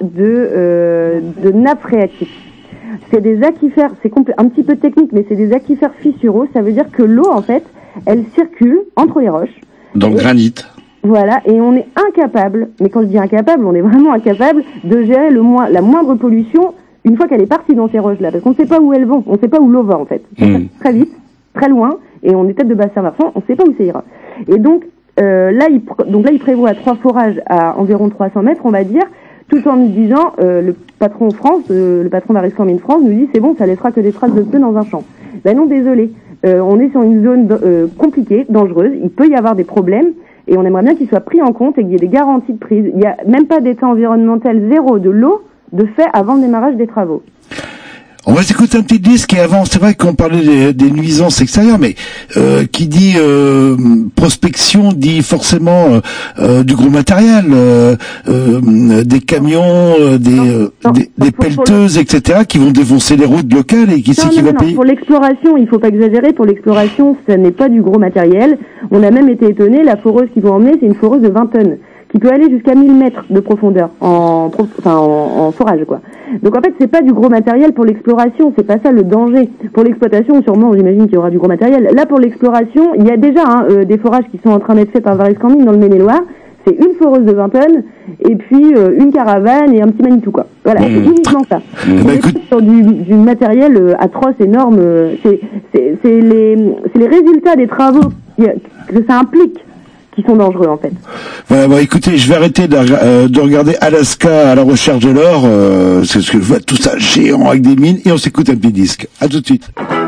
de nappe phréatique. C'est des aquifères, c'est un petit peu technique, mais c'est des aquifères fissuraux. Ça veut dire que l'eau, en fait, elle circule entre les roches. Dans le granit. Voilà, et on est incapable, mais quand je dis incapable, on est vraiment incapable de gérer la moindre pollution une fois qu'elle est partie dans ces roches-là, parce qu'on ne sait pas où elles vont, on ne sait pas où l'eau va, en fait. Très vite, très loin, et on est tête de bassin versant, on ne sait pas où ça ira. Et donc, là, il prévoit 3 forages à environ 300 mètres, on va dire, tout en nous disant, le patron Variscan Mines France nous dit c'est bon, ça laissera que des traces de pneus dans un champ. Ben non, désolé, On est sur une zone compliquée, dangereuse. Il peut y avoir des problèmes et on aimerait bien qu'ils soient pris en compte et qu'il y ait des garanties de prise. Il n'y a même pas d'état environnemental zéro de l'eau de fait avant le démarrage des travaux. On va s'écouter un petit disque et avant, c'est vrai qu'on parlait des nuisances extérieures, mais qui dit prospection dit forcément du gros matériel, des camions, des pelleteuses, etc., qui vont défoncer les routes locales et qui va payer. Pour l'exploration, il faut pas exagérer. Pour l'exploration, ça n'est pas du gros matériel. On a même été étonnés. La foreuse qu'ils vont emmener, c'est une foreuse de 20 tonnes. Qui peut aller jusqu'à 1000 mètres de profondeur en forage, quoi. Donc en fait, c'est pas du gros matériel pour l'exploration, c'est pas ça le danger. Pour l'exploitation, sûrement, j'imagine qu'il y aura du gros matériel. Là, pour l'exploration, il y a déjà des forages qui sont en train d'être faits par Varescan Mines dans le Maine-et-Loire. C'est une foreuse de 20 tonnes et puis une caravane et un petit Manitou, quoi. Voilà, c'est uniquement ça. On est sur du matériel atroce, énorme. C'est les résultats des travaux que ça implique qui sont dangereux en fait. Voilà, bon, écoutez, je vais arrêter de regarder Alaska à la recherche de l'or, c'est ce que je vois tout ça géant avec des mines, et on s'écoute un petit disque. À tout de suite.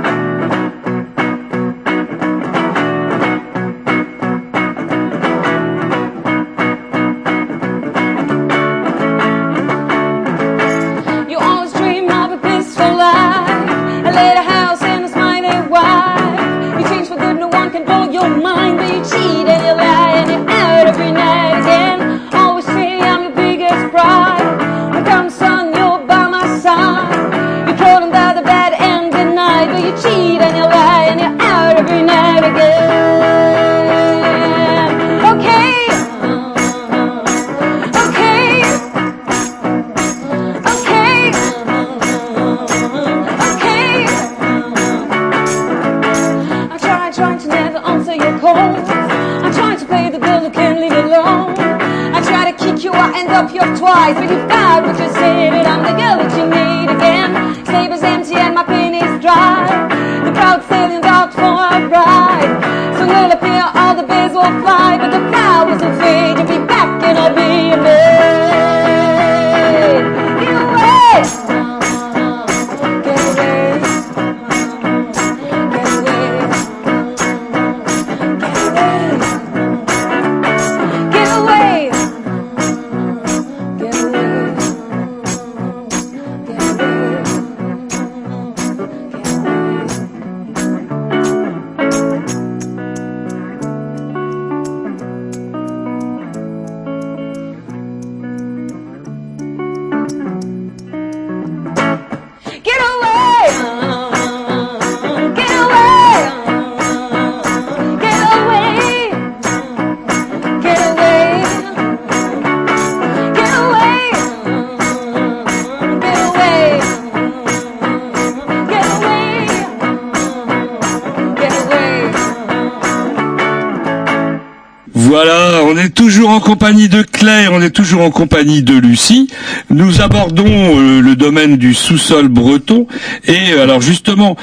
Voilà, on est toujours en compagnie de Claire, on est toujours en compagnie de Lucie. Nous abordons le domaine du sous-sol breton. Et alors justement,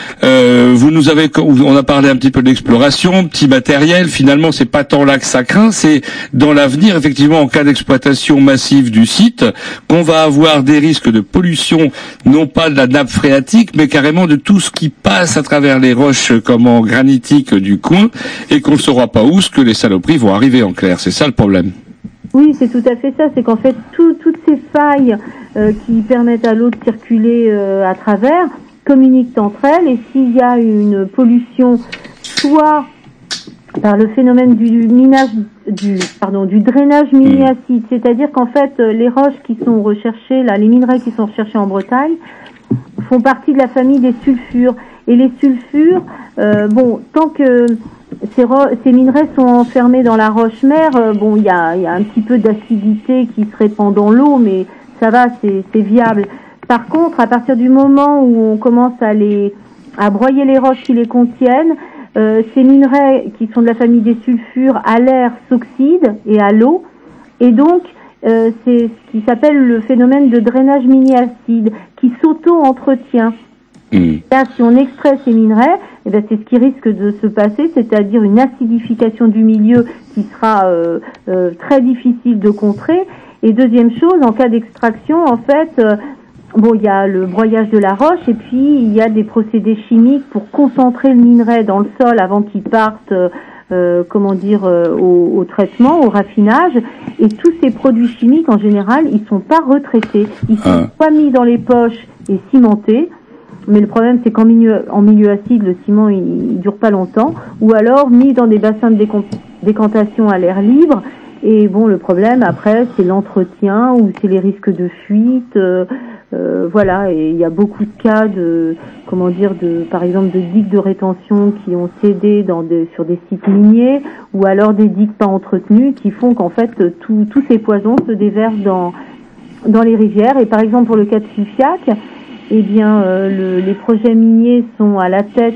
on a parlé un petit peu de l'exploration, petit matériel. Finalement, c'est pas tant là que ça craint, c'est dans l'avenir, effectivement, en cas d'exploitation massive du site, qu'on va avoir des risques de pollution, non pas de la nappe phréatique, mais carrément de tout ce qui passe à travers les roches granitiques du coin, et qu'on ne saura pas où ce que les saloperies vont arriver en clair. C'est ça le problème. Oui, c'est tout à fait ça. C'est qu'en fait, toutes ces failles qui permettent à l'eau de circuler à travers communiquent entre elles. Et s'il y a une pollution, soit par le phénomène du drainage mini-acide, c'est-à-dire qu'en fait, les roches qui sont recherchées, là, les minerais qui sont recherchés en Bretagne, font partie de la famille des sulfures. Et les sulfures, tant que ces minerais sont enfermés dans la roche-mère, il y a un petit peu d'acidité qui se répand dans l'eau, mais ça va, c'est viable. Par contre, à partir du moment où on commence à broyer les roches qui les contiennent, ces minerais qui sont de la famille des sulfures à l'air s'oxydent et à l'eau, et donc c'est ce qui s'appelle le phénomène de drainage mini-acide qui s'auto-entretient. Là, si on extrait ces minerais, c'est ce qui risque de se passer, c'est-à-dire une acidification du milieu qui sera très difficile de contrer. Et deuxième chose, en cas d'extraction, en fait, bon, il y a le broyage de la roche et puis il y a des procédés chimiques pour concentrer le minerai dans le sol avant qu'il parte, au traitement, au raffinage. Et tous ces produits chimiques, en général, ils sont pas retraités. Ils sont pas mis dans les poches et cimentés. Mais le problème, c'est qu'en milieu acide, le ciment, il dure pas longtemps. Ou alors mis dans des bassins de décantation à l'air libre. Et bon, le problème, après, c'est l'entretien ou c'est les risques de fuite. Voilà, et il y a beaucoup de cas par exemple, de digues de rétention qui ont cédé sur des sites miniers, ou alors des digues pas entretenues qui font qu'en fait, tous ces poisons se déversent dans les rivières. Et par exemple, pour le cas de Silfiac, eh bien, les projets miniers sont à la tête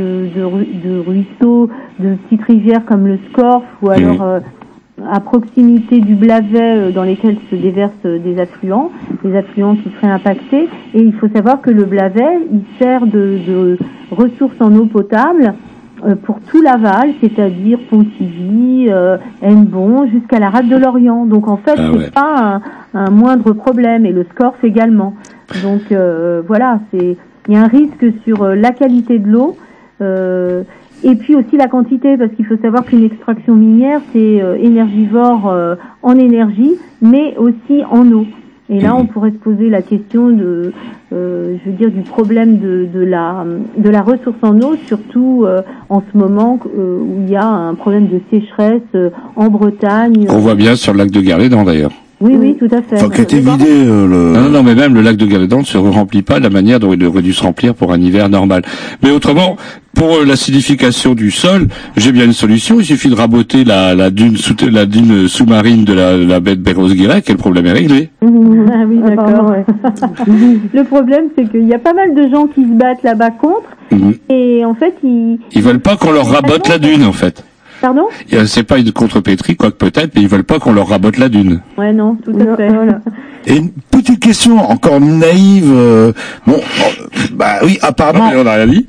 de ruisseaux, de petites rivières comme le Scorff, ou alors à proximité du Blavet, dans lesquels se déversent des affluents qui seraient impactés. Et il faut savoir que le Blavet, il sert de ressource en eau potable pour tout l'aval, c'est-à-dire Pontivy, Hennebont, jusqu'à la rade de l'Orient. Donc en fait, c'est pas un moindre problème, et le Scorff également. Donc voilà, il y a un risque sur la qualité de l'eau. Et puis aussi la quantité, parce qu'il faut savoir qu'une extraction minière, c'est énergivore en énergie, mais aussi en eau. Et là, on pourrait se poser la question du problème de la ressource en eau, surtout en ce moment où il y a un problème de sécheresse en Bretagne. On voit bien sur le lac de Garlédan, d'ailleurs. Oui, tout à fait. Enfin, qui a été vidé, Non, mais même le lac de Garlédan ne se remplit pas de la manière dont il aurait dû se remplir pour un hiver normal. Mais autrement, pour l'acidification du sol, j'ai bien une solution. Il suffit de raboter la dune sous-marine de la baie de Perros-Guirec et le problème est réglé. Ah oui, d'accord. Le problème, c'est qu'il y a pas mal de gens qui se battent là-bas contre, et en fait, ils veulent pas qu'on leur rabote la dune, en fait. Pardon ? C'est pas une contrepétrie, quoique peut-être, mais ils veulent pas qu'on leur rabote la dune. Ouais, non, tout à fait. Voilà. Et une petite question encore naïve. Apparemment. On n'a rien dit.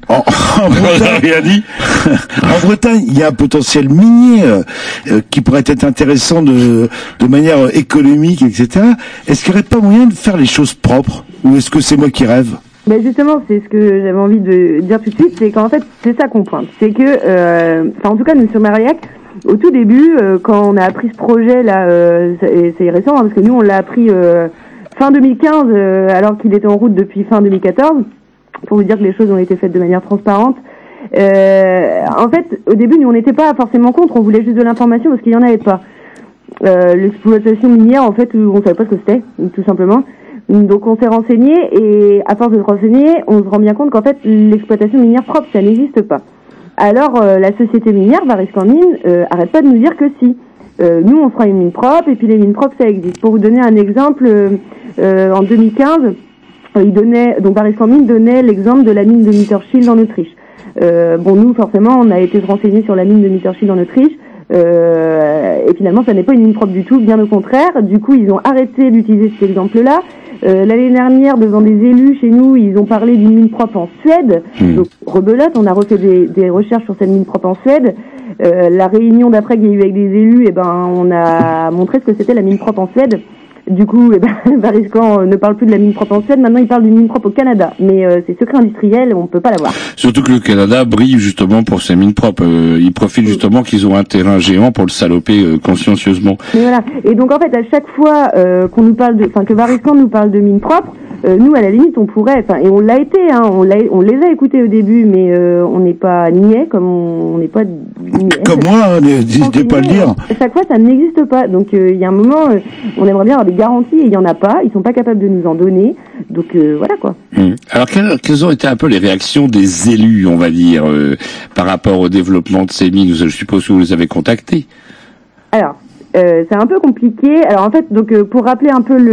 En Bretagne, il y a un potentiel minier qui pourrait être intéressant de manière économique, etc. Est-ce qu'il n'y aurait pas moyen de faire les choses propres, ou est-ce que c'est moi qui rêve ? Ben justement, c'est ce que j'avais envie de dire tout de suite, c'est qu'en fait, c'est ça qu'on pointe. C'est que, en tout cas, nous sur Marillac, au tout début, quand on a appris ce projet-là, c'est récent, parce que nous, on l'a appris fin 2015, alors qu'il était en route depuis fin 2014, pour vous dire que les choses ont été faites de manière transparente. En fait, au début, nous, on n'était pas forcément contre, on voulait juste de l'information parce qu'il n'y en avait pas. L'exploitation minière, en fait, on savait pas ce que c'était, tout simplement. Donc on s'est renseigné, et à force de se renseigner, on se rend bien compte qu'en fait l'exploitation minière propre, ça n'existe pas. Alors la société minière, Variscan Mines, arrête pas de nous dire que si. Nous on fera une mine propre, et puis les mines propres ça existe. Pour vous donner un exemple, en 2015, Variscan Mines donnait l'exemple de la mine de Mitterschild en Autriche. Nous forcément on a été se renseigner sur la mine de Mitterschild en Autriche. Et finalement ça n'est pas une mine propre du tout, bien au contraire. Du coup ils ont arrêté d'utiliser cet exemple-là. L'année dernière, devant des élus chez nous, ils ont parlé d'une mine propre en Suède. Donc rebelote, on a refait des recherches sur cette mine propre en Suède. La réunion d'après qu'il y a eu avec des élus, on a montré ce que c'était la mine propre en Suède. Du coup, Variscan ne parle plus de la mine propre en Suède, maintenant il parle d'une mine propre au Canada. Mais c'est secret industriel, on peut pas l'avoir. Surtout que le Canada brille justement pour ses mines propres. Ils profitent justement qu'ils ont un terrain géant pour le saloper consciencieusement. Mais voilà. Et donc en fait, à chaque fois qu'on nous parle que Variscan nous parle de mines propres, nous à la limite on pourrait, et on l'a été, on les a écoutés au début, mais on n'est pas niais, comme on n'est pas niais. Comme moi, n'hésitez pas à le dire. À chaque fois, ça n'existe pas. Donc il y a un moment, on aimerait bien avoir des garanties, et il y en a pas. Ils sont pas capables de nous en donner. Donc voilà quoi. Alors quelles ont été un peu les réactions des élus, on va dire, par rapport au développement de ces mines? Je suppose que vous les avez contactés. Alors. C'est un peu compliqué. Alors en fait, pour rappeler un peu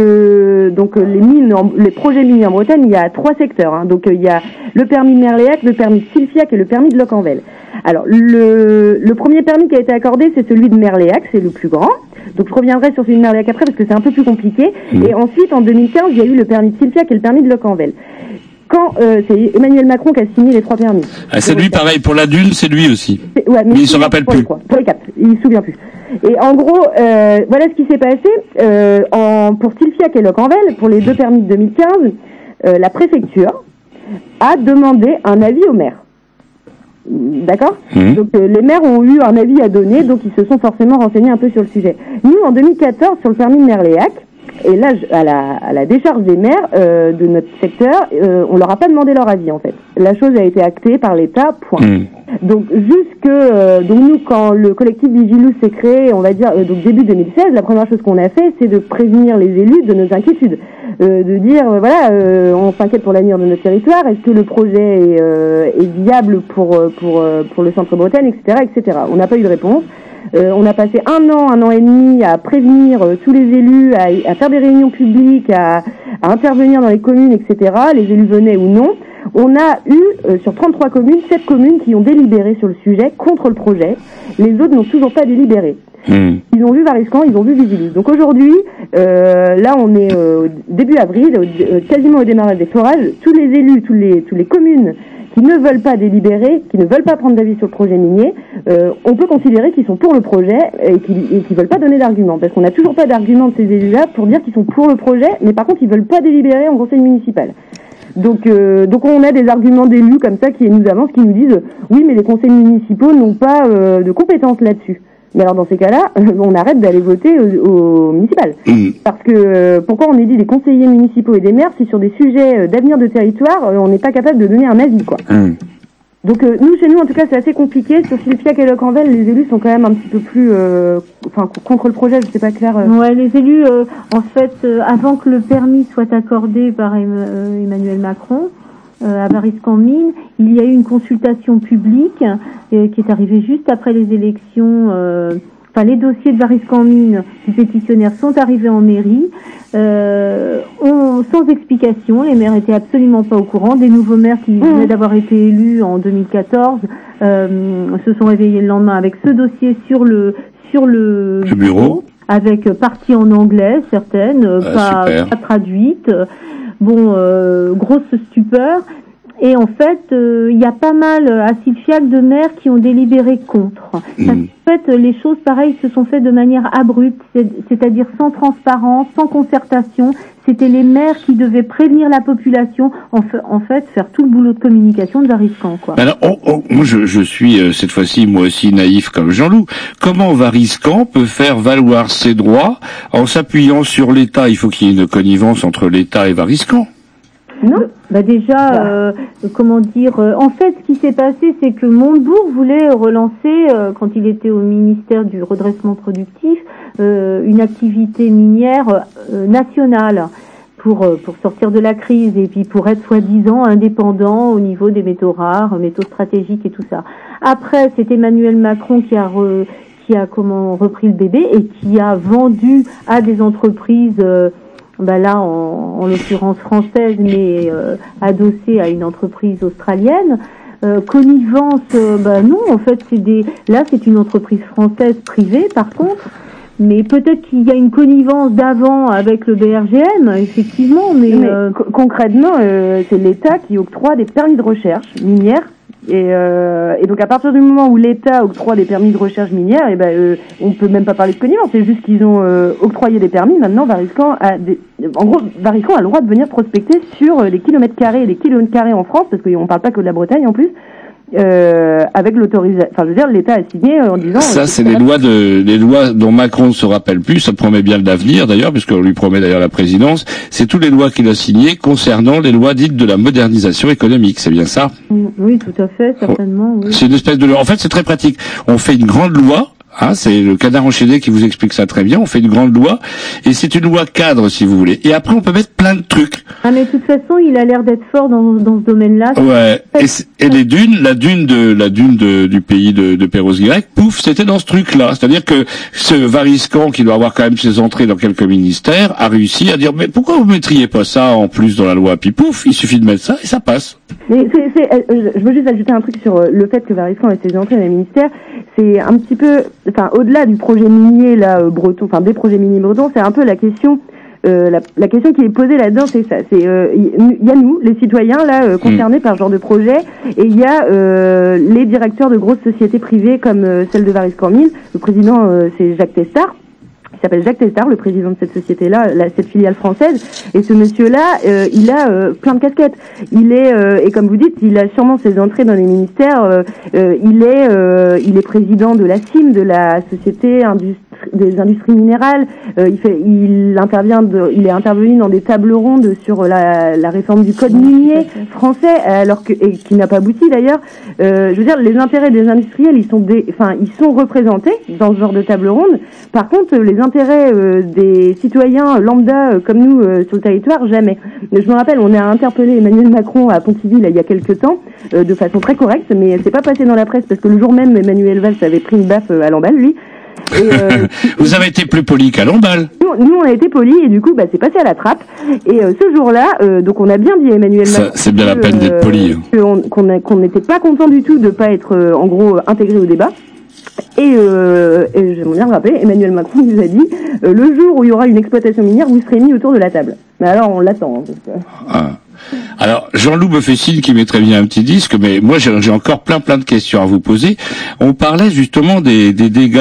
les projets miniers en Bretagne, il y a 3 secteurs. Donc il y a le permis de Merléac, le permis de Silfiac et le permis de Locquenvel. Alors le premier permis qui a été accordé, c'est celui de Merléac, c'est le plus grand. Donc je reviendrai sur celui de Merléac après parce que c'est un peu plus compliqué. Et ensuite, en 2015, il y a eu le permis de Silfiac et le permis de Locquenvel. C'est Emmanuel Macron qui a signé les 3 permis. C'est lui pareil pour la dune, c'est lui aussi. Ouais, mais il se rappelle plus. Pour les 4, il se souvient plus. Et en gros, voilà ce qui s'est passé pour Silfiac et Locquenvel, pour les 2 permis de 2015. la préfecture a demandé un avis au maire. D'accord ? Donc les maires ont eu un avis à donner, donc ils se sont forcément renseignés un peu sur le sujet. Nous, en 2014, sur le permis de Merléac, et là, à la décharge des maires de notre secteur, on leur a pas demandé leur avis, en fait. La chose a été actée par l'État, point. Donc donc nous, quand le collectif Vigilous s'est créé, on va dire donc début 2016, la première chose qu'on a fait, c'est de prévenir les élus de nos inquiétudes, de dire on s'inquiète pour l'avenir de notre territoire, est-ce que le projet est viable pour le Centre-Bretagne, etc. On n'a pas eu de réponse. On a passé un an et demi à prévenir tous les élus, à faire des réunions publiques, à intervenir dans les communes, etc. Les élus venaient ou non. On a eu, sur 33 communes, 7 communes qui ont délibéré sur le sujet contre le projet. Les autres n'ont toujours pas délibéré. Ils ont vu Variscan, ils ont vu Vigilous. Donc aujourd'hui, là on est début avril, quasiment au démarrage des forages. Tous les élus, tous les communes qui ne veulent pas délibérer, qui ne veulent pas prendre d'avis sur le projet minier, on peut considérer qu'ils sont pour le projet et qu'ils veulent pas donner d'arguments, parce qu'on n'a toujours pas d'arguments de ces élus-là pour dire qu'ils sont pour le projet, mais par contre ils veulent pas délibérer en conseil municipal. Donc on a des arguments d'élus comme ça qui nous avancent, qui nous disent oui, mais les conseils municipaux n'ont pas de compétences là-dessus. Mais alors dans ces cas-là, on arrête d'aller voter au municipal. Parce que pourquoi on élit des conseillers municipaux et des maires si sur des sujets d'avenir de territoire, on n'est pas capable de donner un avis, quoi. Donc nous, chez nous, en tout cas, c'est assez compliqué. Sur Filpiac et Locquenvel, les élus sont quand même un petit peu plus contre le projet, je sais pas, Claire. Ouais, les élus, en fait, avant que le permis soit accordé par Emmanuel Macron, à Variscan-Mines, il y a eu une consultation publique qui est arrivée juste après les élections. Les dossiers de Variscan-Mines du pétitionnaire sont arrivés en mairie, sans explication. Les maires étaient absolument pas au courant. Des nouveaux maires qui venaient d'avoir été élus en 2014 se sont réveillés le lendemain avec ce dossier sur le bureau, avec partie en anglais, certaines, pas traduites. Grosse stupeur. Et en fait, il y a pas mal à Filpiac de maires qui ont délibéré contre. En fait, les choses pareilles se sont faites de manière abrupte, c'est-à-dire sans transparence, sans concertation. C'était les maires qui devaient prévenir la population, en fait, faire tout le boulot de communication de Variscan, quoi. Alors, moi, je suis cette fois-ci moi aussi naïf comme Jean-Loup. Comment Variscan peut faire valoir ses droits en s'appuyant sur l'État? Il faut qu'il y ait une connivence entre l'État et Variscan. Non, déjà, en fait, ce qui s'est passé, c'est que Montebourg voulait relancer, quand il était au ministère du redressement productif, une activité minière nationale pour sortir de la crise et puis pour être soi-disant indépendant au niveau des métaux rares, métaux stratégiques et tout ça. Après, c'est Emmanuel Macron qui a repris le bébé et qui a vendu à des entreprises là en l'occurrence française, mais adossée à une entreprise australienne. Connivence, non, en fait c'est une entreprise française privée par contre, mais peut-être qu'il y a une connivence d'avant avec le BRGM, effectivement, mais concrètement c'est l'État qui octroie des permis de recherche minière. Et donc à partir du moment où l'État octroie des permis de recherche minière, on peut même pas parler de connivence, c'est juste qu'ils ont octroyé des permis. Maintenant, Variscan a le droit de venir prospecter sur les kilomètres carrés et les kilomètres carrés en France, parce qu'on parle pas que de la Bretagne en plus. Avec l'autorisation, l'État a signé en disant. Ça, c'est les lois dont Macron ne se rappelle plus. Ça promet bien l'avenir d'ailleurs, puisqu'on lui promet d'ailleurs la présidence. C'est toutes les lois qu'il a signées concernant les lois dites de la modernisation économique. C'est bien ça? Oui, tout à fait, certainement. Oui. C'est une espèce de. En fait, c'est très pratique. On fait une grande loi. C'est le Canard enchaîné qui vous explique ça très bien. On fait une grande loi et c'est une loi cadre, si vous voulez. Et après, on peut mettre plein de trucs. Mais de toute façon, il a l'air d'être fort dans ce domaine-là. Ouais. Et les dunes, la dune du pays de Perros-Guirec, pouf, c'était dans ce truc-là. C'est-à-dire que ce Variscan, qui doit avoir quand même ses entrées dans quelques ministères, a réussi à dire mais pourquoi vous mettriez pas ça en plus dans la loi? Puis pouf, il suffit de mettre ça et ça passe. Mais je veux juste ajouter un truc sur le fait que Variscan ait ses entrées dans les ministères. C'est un petit peu, au-delà du projet minier breton, des projets miniers bretons, c'est un peu la question. La question qui est posée là-dedans, c'est ça. C'est il y a nous, les citoyens concernés par ce genre de projet, et il y a les directeurs de grosses sociétés privées comme celle de Variscan-Mines. Le président, c'est Jacques Testard, s'appelle Jacques Testard, le président de cette société-là, cette filiale française. Et ce monsieur-là, il a plein de casquettes. Il est, et comme vous dites, il a sûrement ses entrées dans les ministères. Il est président de la CIM, de la Société des industries minérales. Il est intervenu dans des tables rondes sur la réforme du code minier français, et qui n'a pas abouti d'ailleurs. Je veux dire, les intérêts des industriels, ils sont représentés dans ce genre de table ronde. Par contre, les intérêts des citoyens lambda comme nous sur le territoire, jamais. Je me rappelle, on a interpellé Emmanuel Macron à Pontivy il y a quelques temps, de façon très correcte, mais c'est pas passé dans la presse parce que le jour même, Emmanuel Valls avait pris une baffe à Lamballe, lui. Et, vous avez été plus poli qu'à Lamballe. Nous, on a été polis et du coup, c'est passé à la trappe. Et ce jour-là, donc on a bien dit à Emmanuel Macron. C'est bien la peine d'être poli. Qu'on n'était pas content du tout de pas être, en gros, intégré au débat. Et j'aimerais bien le rappeler, Emmanuel Macron nous a dit le jour où il y aura une exploitation minière, vous serez mis autour de la table. Mais alors, on l'attend. Alors, Jean-Loup me fait signe qu'il mettrait bien un petit disque, mais moi j'ai encore plein de questions à vous poser. On parlait justement des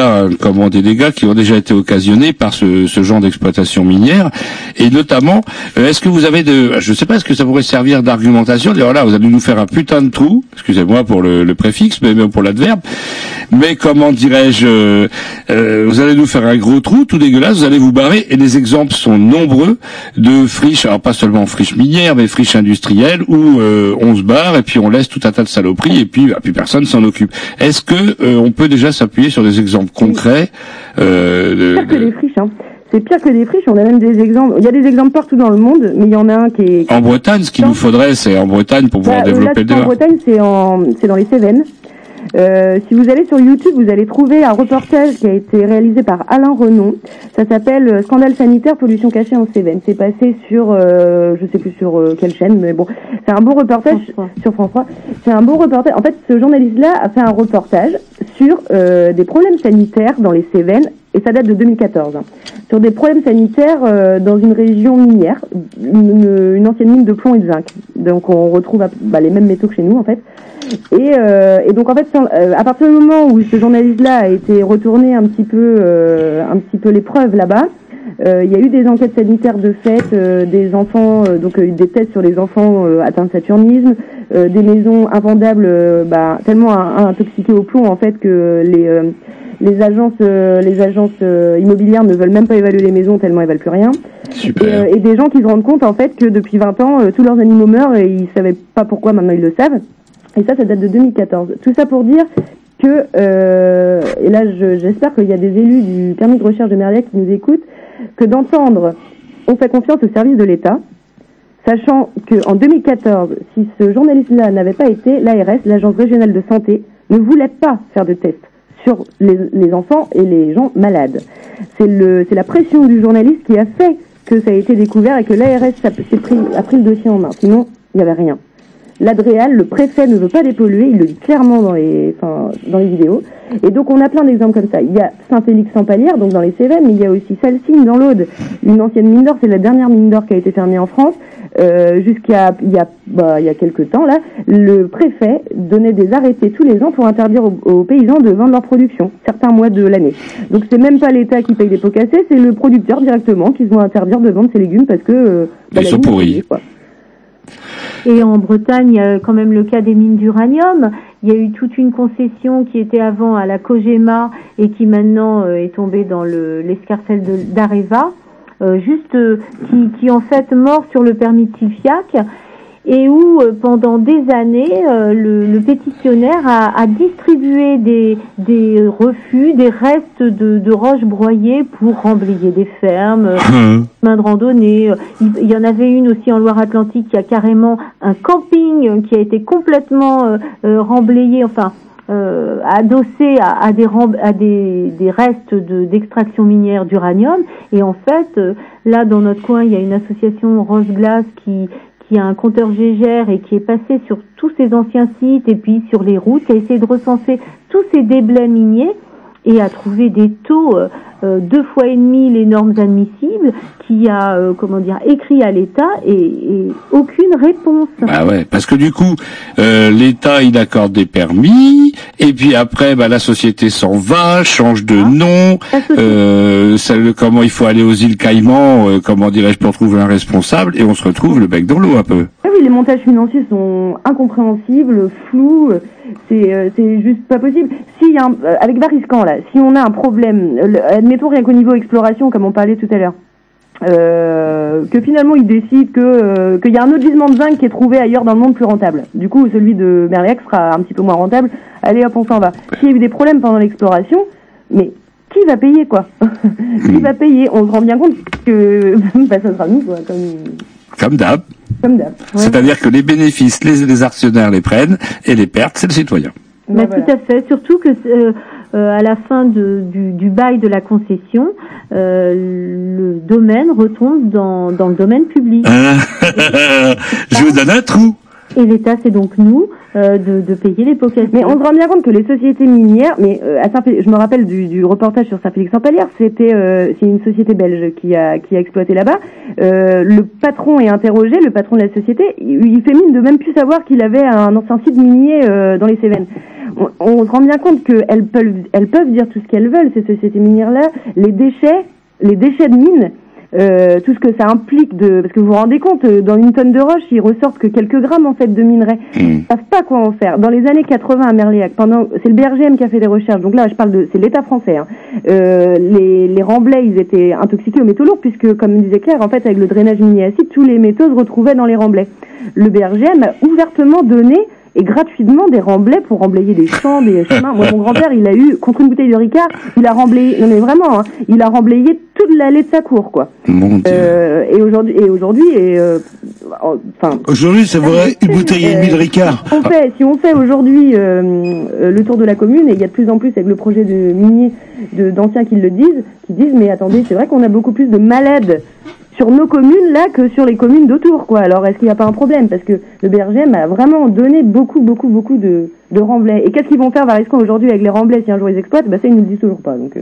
dégâts qui ont déjà été occasionnés par ce genre d'exploitation minière, et notamment, est-ce que vous avez je sais pas, est-ce que ça pourrait servir d'argumentation, dire là, vous allez nous faire un putain de trou, excusez-moi pour le préfixe, mais même pour l'adverbe, mais comment dirais-je, vous allez nous faire un gros trou, tout dégueulasse, vous allez vous barrer, et les exemples sont nombreux de friches, alors pas seulement friches minières, mais friches industrielles où on se barre et puis on laisse tout un tas de saloperies et puis personne s'en occupe. Est-ce que on peut déjà s'appuyer sur des exemples concrets C'est pire que des friches, hein. C'est pire que des friches, on a même des exemples. Il y a des exemples partout dans le monde, mais il y en a un qui est... En Bretagne, ce qu'il nous faudrait, c'est en Bretagne pour pouvoir développer le débat. En Bretagne, c'est dans les Cévennes. Si vous allez sur YouTube, vous allez trouver un reportage qui a été réalisé par Alain Renon. Ça s'appelle Scandale sanitaire, pollution cachée en Cévennes. C'est passé sur, je sais plus sur quelle chaîne, mais bon, c'est un beau reportage sur France 3. C'est un beau reportage. En fait, ce journaliste-là a fait un reportage sur des problèmes sanitaires dans les Cévennes, et ça date de 2014. Sur des problèmes sanitaires dans une région minière, une ancienne mine de plomb et de zinc. Donc on retrouve les mêmes métaux que chez nous en fait. Et donc en fait, à partir du moment où ce journaliste-là a été retourné un petit peu les preuves là-bas, il y a eu des enquêtes sanitaires de fait, des enfants, des tests sur les enfants atteints de saturnisme, des maisons invendables, tellement intoxiquées au plomb en fait que les agences immobilières ne veulent même pas évaluer les maisons tellement elles valent plus rien. Super. Et des gens qui se rendent compte en fait que depuis 20 ans tous leurs animaux meurent et ils savaient pas pourquoi, maintenant ils le savent. Et ça date de 2014. Tout ça pour dire que et là j'espère qu'il y a des élus du permis de recherche de Merliac qui nous écoutent, que d'entendre on fait confiance au service de l'État, sachant que en 2014, si ce journaliste-là n'avait pas été, l'ARS, l'agence régionale de santé, ne voulait pas faire de tests sur les enfants et les gens malades. C'est la pression du journaliste qui a fait que ça a été découvert et que l'ARS a pris le dossier en main. Sinon, il n'y avait rien. L'Adréal, le préfet ne veut pas dépolluer, il le dit clairement dans les vidéos. Et donc on a plein d'exemples comme ça. Il y a Saint-Félix-en-Palière, donc dans les Cévennes, mais il y a aussi Salsigne dans l'Aude, une ancienne mine d'or, c'est la dernière mine d'or qui a été fermée en France. Jusqu'à il y a quelques temps là, le préfet donnait des arrêtés tous les ans pour interdire aux paysans de vendre leur production certains mois de l'année. Donc c'est même pas l'État qui paye des pots cassés, c'est le producteur directement qui vont interdire de vendre ses légumes parce que ils sont pourris. Et en Bretagne, il y a quand même le cas des mines d'uranium. Il y a eu toute une concession qui était avant à la Cogema et qui maintenant est tombée dans l'escarcelle d'Areva, qui en fait mord sur le permis de Tiffiac, et où pendant des années le pétitionnaire a distribué des refus, des restes de roches broyées pour remblayer des fermes, chemins de randonnée. Il y en avait une aussi en Loire-Atlantique qui a carrément un camping qui a été complètement remblayé, adossé à des restes d'extraction minière d'uranium. Et en fait, là dans notre coin, il y a une association Rose Glace qui a un compteur Gégère et qui est passé sur tous ces anciens sites et puis sur les routes, qui a essayé de recenser tous ces déblais miniers. et a trouvé des taux 2 fois et demi les normes admissibles, qui a écrit à l'État et aucune réponse. Bah ouais, parce que du coup l'État il accorde des permis et puis après la société s'en va, change de nom, comment il faut aller aux îles Caïmans, comment dirais-je, pour trouver un responsable, et on se retrouve le bec dans l'eau un peu. Ah oui, les montages financiers sont incompréhensibles, flous, c'est juste pas possible. Avec Variscan là, si on a un problème, admettons rien qu'au niveau exploration, comme on parlait tout à l'heure, que finalement ils décident qu'il y a un autre gisement de zinc qui est trouvé ailleurs dans le monde plus rentable. Du coup, celui de Merliac sera un petit peu moins rentable. Allez hop, on s'en va. S'il y a eu des problèmes pendant l'exploration, mais qui va payer quoi? Qui va payer? On se rend bien compte que ça sera nous quoi, comme d'hab. Ouais. C'est-à-dire que les bénéfices, les actionnaires les prennent, et les pertes, c'est le citoyen. Bah, voilà. Tout à fait. Surtout que à la fin du bail de la concession, le domaine retombe dans le domaine public. Je vous donne un trou. Et l'État, c'est donc nous de payer les pots cassés. Mais on se rend bien compte que les sociétés minières, je me rappelle du reportage sur Saint-Félix-en-Palière, c'est une société belge qui a exploité là-bas. Le patron est interrogé, le patron de la société, il fait mine de même plus savoir qu'il avait un ancien site minier dans les Cévennes. On se rend bien compte qu'elles peuvent dire tout ce qu'elles veulent, ces sociétés minières-là, les déchets de mine. Tout ce que ça implique parce que vous vous rendez compte, dans une tonne de roche, il ressortent que quelques grammes en fait de minerais. Ils savent pas quoi en faire. Dans les années 80 à Merliac, c'est le BRGM qui a fait des recherches. Donc là, c'est l'État français. Hein. Les remblais, ils étaient intoxiqués aux métaux lourds puisque, comme disait Claire, en fait, avec le drainage minier acide, tous les métaux se retrouvaient dans les remblais. Le BRGM a ouvertement donné et gratuitement des remblais pour remblayer des champs, des chemins. Moi, mon grand-père, il a eu, contre une bouteille de Ricard, il a remblayé, non mais vraiment, hein, il a remblayé toute l'allée de sa cour, quoi. Mon Dieu. Et aujourd'hui, aujourd'hui, ça vaudrait une bouteille et demie de Ricard. Si on fait aujourd'hui le tour de la commune, et il y a de plus en plus avec le projet de minier d'anciens qui disent, mais attendez, c'est vrai qu'on a beaucoup plus de malades sur nos communes là que sur les communes d'autour, quoi. Alors est-ce qu'il n'y a pas un problème? Parce que le BRGM a vraiment donné beaucoup de remblais. Et qu'est-ce qu'ils vont faire Variscan aujourd'hui avec les remblais si un jour ils exploitent? Ça ils nous le disent toujours pas. Donc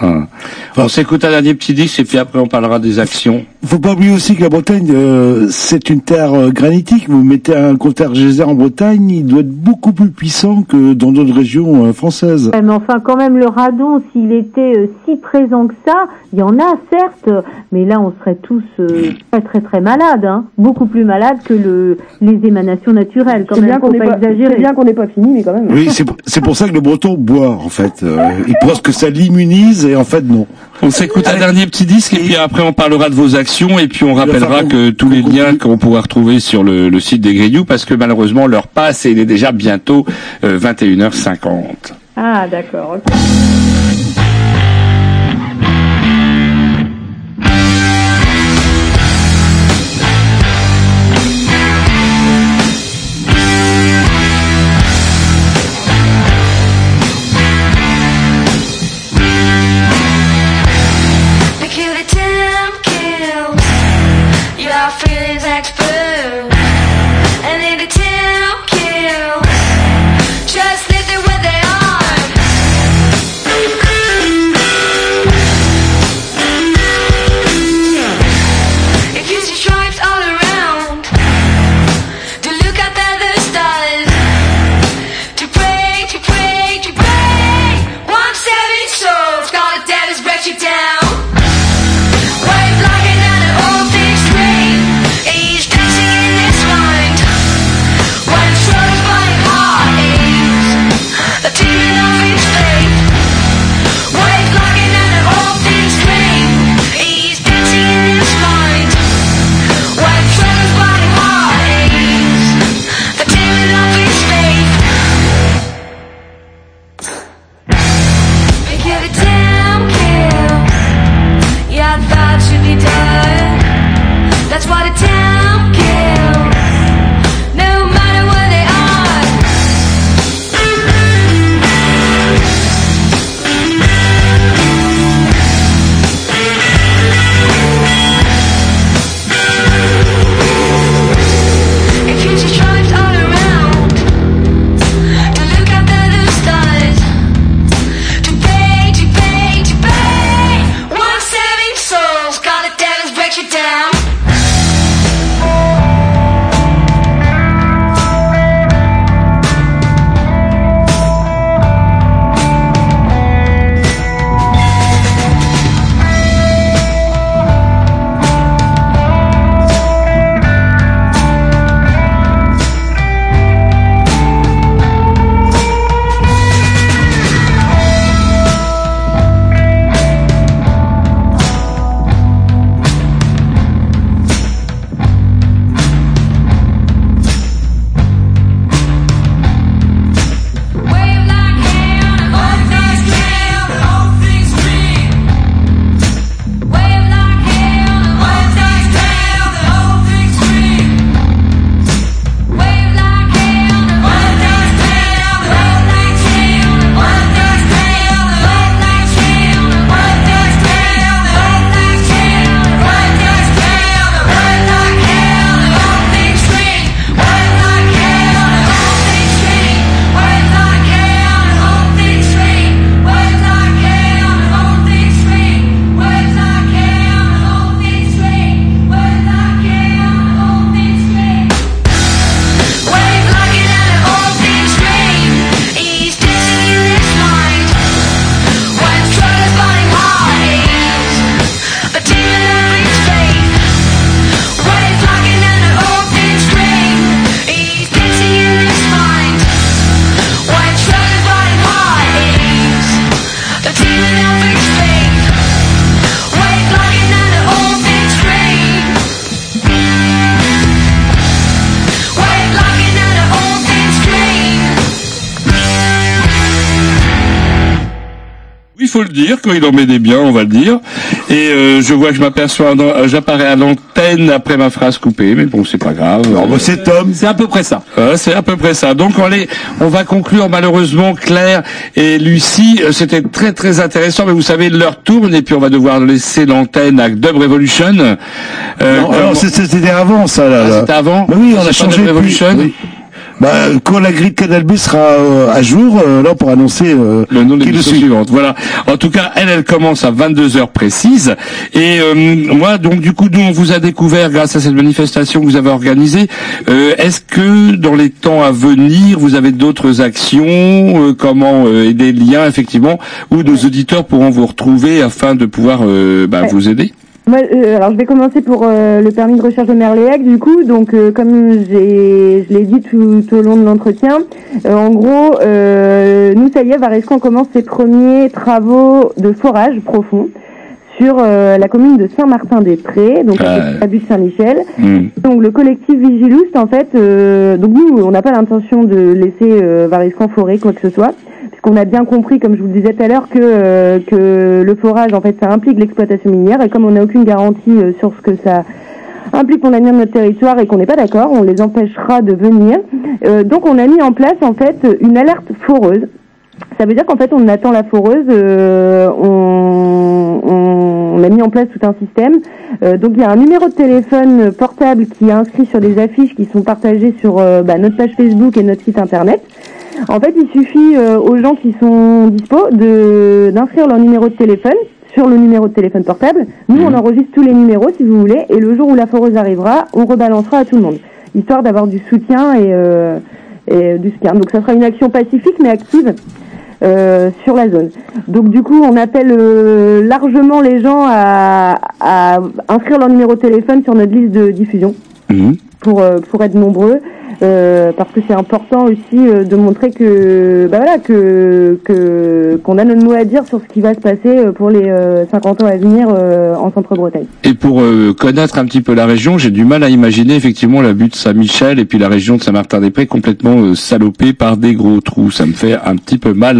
on s'écoute un dernier petit disque et puis après on parlera des actions. Faut pas oublier aussi que la Bretagne c'est une terre granitique. Vous mettez un compteur geyser en Bretagne, il doit être beaucoup plus puissant que dans d'autres régions françaises. Mais enfin quand même le radon, s'il était si présent que ça, il y en a certes, mais là on serait tous très malades, hein, beaucoup plus malades que les émanations naturelles. Quand même, faut pas exagérer. C'est bien qu'on n'ait pas fini, mais quand même. Oui, c'est pour ça que le Breton boit en fait. Il pense que ça l'immunise et en fait non. On s'écoute un dernier petit disque et puis après on parlera de vos actions et puis on rappellera que tous les liens qu'on pourra retrouver sur le site des Grignoux parce que malheureusement l'heure passe et il est déjà bientôt 21h50. Ah d'accord, ok. le dire, quand il en met des biens, on va le dire. Et je vois que j'apparais à l'antenne après ma phrase coupée, mais bon, c'est pas grave. C'est Tom. C'est à peu près ça. C'est à peu près ça. Donc on va conclure malheureusement, Claire et Lucie. C'était très très intéressant, mais vous savez, l'heure tourne et puis on va devoir laisser l'antenne à Dub Revolution. Non, c'était avant ça. Là. C'était avant. Bah oui, on a changé. Dub Revolution. Oui. Quand la grille de Canal B sera à jour, là pour annoncer le nom de l'émission suivante. Voilà. En tout cas, elle commence à 22h précises. Et moi, donc du coup, nous on vous a découvert grâce à cette manifestation que vous avez organisée. Est-ce que dans les temps à venir, vous avez d'autres actions, comment et des liens effectivement où nos auditeurs pourront vous retrouver afin de pouvoir vous aider? Moi, alors je vais commencer pour le permis de recherche de Merléac du coup. Donc comme je l'ai dit tout au long de l'entretien, en gros, nous ça y est, Varesco commence ses premiers travaux de forage profond sur la commune de Saint-Martin-des-Prés, donc à but de Saint-Michel. Donc le collectif Vigilust, en fait, donc nous on n'a pas l'intention de laisser Varesco en forêt quoi que ce soit. Qu'on a bien compris, comme je vous le disais tout à l'heure, que le forage, en fait, ça implique l'exploitation minière, et comme on n'a aucune garantie sur ce que ça implique pour l'avenir de notre territoire et qu'on n'est pas d'accord, on les empêchera de venir. Donc on a mis en place, en fait, une alerte foreuse. Ça veut dire qu'en fait, on attend la foreuse, on a mis en place tout un système. Donc il y a un numéro de téléphone portable qui est inscrit sur des affiches qui sont partagées sur notre page Facebook et notre site internet. En fait, il suffit aux gens qui sont dispo d'inscrire leur numéro de téléphone sur le numéro de téléphone portable. Nous, on enregistre tous les numéros, si vous voulez, et le jour où la foreuse arrivera, on rebalancera à tout le monde, histoire d'avoir du soutien et du soutien. Donc, ça sera une action pacifique mais active sur la zone. Donc, du coup, on appelle largement les gens à inscrire leur numéro de téléphone sur notre liste de diffusion pour être nombreux. Parce que c'est important aussi de montrer que qu'on a notre mot à dire sur ce qui va se passer pour les 50 ans à venir en Centre-Bretagne. Et pour connaître un petit peu la région, j'ai du mal à imaginer effectivement la butte Saint-Michel et puis la région de Saint-Martin-des-Prés complètement salopée par des gros trous. Ça me fait un petit peu mal.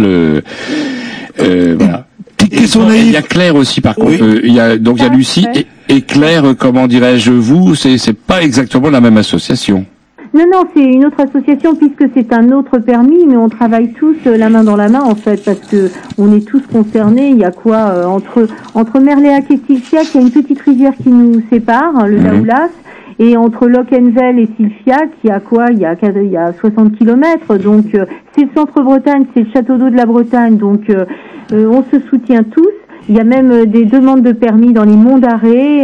Voilà. Il y a Claire aussi par contre. Il y a Lucie et Claire. Comment dirais-je, vous, c'est pas exactement la même association. Non, c'est une autre association puisque c'est un autre permis, mais on travaille tous la main dans la main en fait, parce que on est tous concernés. Il y a quoi entre Merléac et Silfiac, il y a une petite rivière qui nous sépare, le Daoulas, et entre Locquenvel et Silfiac, il y a quoi? Il y a 60 kilomètres. Donc c'est le Centre-Bretagne, c'est le château d'eau de la Bretagne. Donc on se soutient tous. Il y a même des demandes de permis dans les monts d'arrêt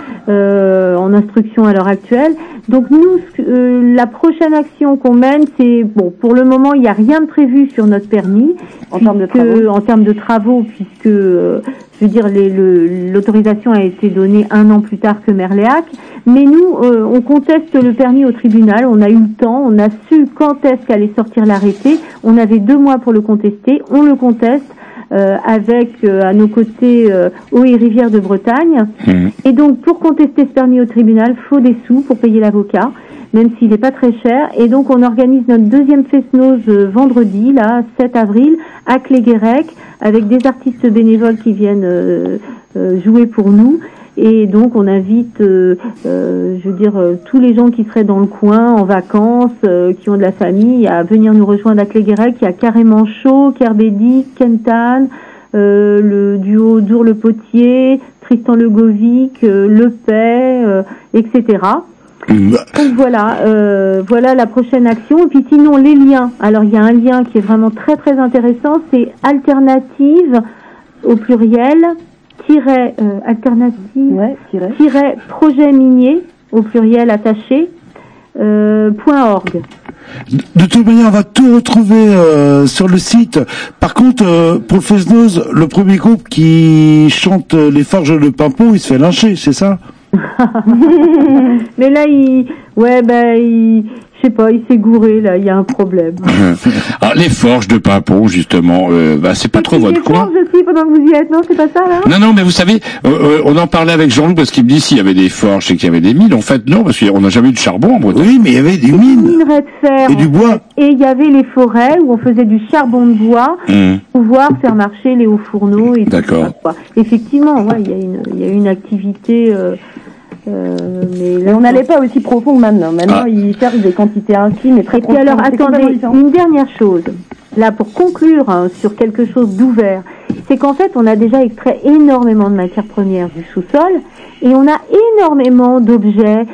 en instruction à l'heure actuelle. Donc nous, la prochaine action qu'on mène, c'est pour le moment, il n'y a rien de prévu sur notre permis en termes de travaux, puisque je veux dire l'autorisation a été donnée 1 an plus tard que Merléac. Mais nous, on conteste le permis au tribunal. On a eu le temps, on a su quand est-ce qu'allait sortir l'arrêté. On avait 2 mois pour le contester. On le conteste. Avec à nos côtés Eau et Rivière de Bretagne. Et donc pour contester ce permis au tribunal, faut des sous pour payer l'avocat, même s'il n'est pas très cher. Et donc on organise notre deuxième fest-noz vendredi, là, 7 avril, à Cléguérec, avec des artistes bénévoles qui viennent jouer pour nous. Et donc on invite, tous les gens qui seraient dans le coin en vacances, qui ont de la famille, à venir nous rejoindre à Cléguérec. Il y a carrément chaud, Kerbédi, Kentan, le duo Dour-le-Potier, Tristan Le Govic, Le Pay, etc. Donc voilà la prochaine action. Et puis sinon les liens. Alors il y a un lien qui est vraiment très très intéressant, c'est alternative au pluriel. Projet minier au pluriel attaché .org. De toute manière, on va tout retrouver sur le site. Par contre, pour le Fest-Noz, le premier groupe qui chante les Forges de Paimpont, il se fait lyncher, c'est ça? Mais là, je sais pas, il s'est gouré là, il y a un problème. Alors, les forges de Pimpon, justement, c'est pas trop votre coin. Les forges aussi pendant que vous y êtes, non, c'est pas ça là? Non, mais vous savez, on en parlait avec Jean-Loup parce qu'il me dit s'il y avait des forges et qu'il y avait des mines. En fait, non, parce qu'on n'a jamais eu de charbon en Bretagne. Oui, mais il y avait des mines. Des minerais de fer. Et du bois. Et il y avait les forêts où on faisait du charbon de bois pour pouvoir faire marcher les hauts fourneaux et tout ça, quoi. Effectivement, ouais, il y a une activité. Mais on n'allait pas aussi profond que maintenant. Maintenant, ils cherchent des quantités infimes et très profondes. Et puis alors, attendez, une dernière chose. Là, pour conclure sur quelque chose d'ouvert, c'est qu'en fait, on a déjà extrait énormément de matières premières du sous-sol et on a énormément d'objets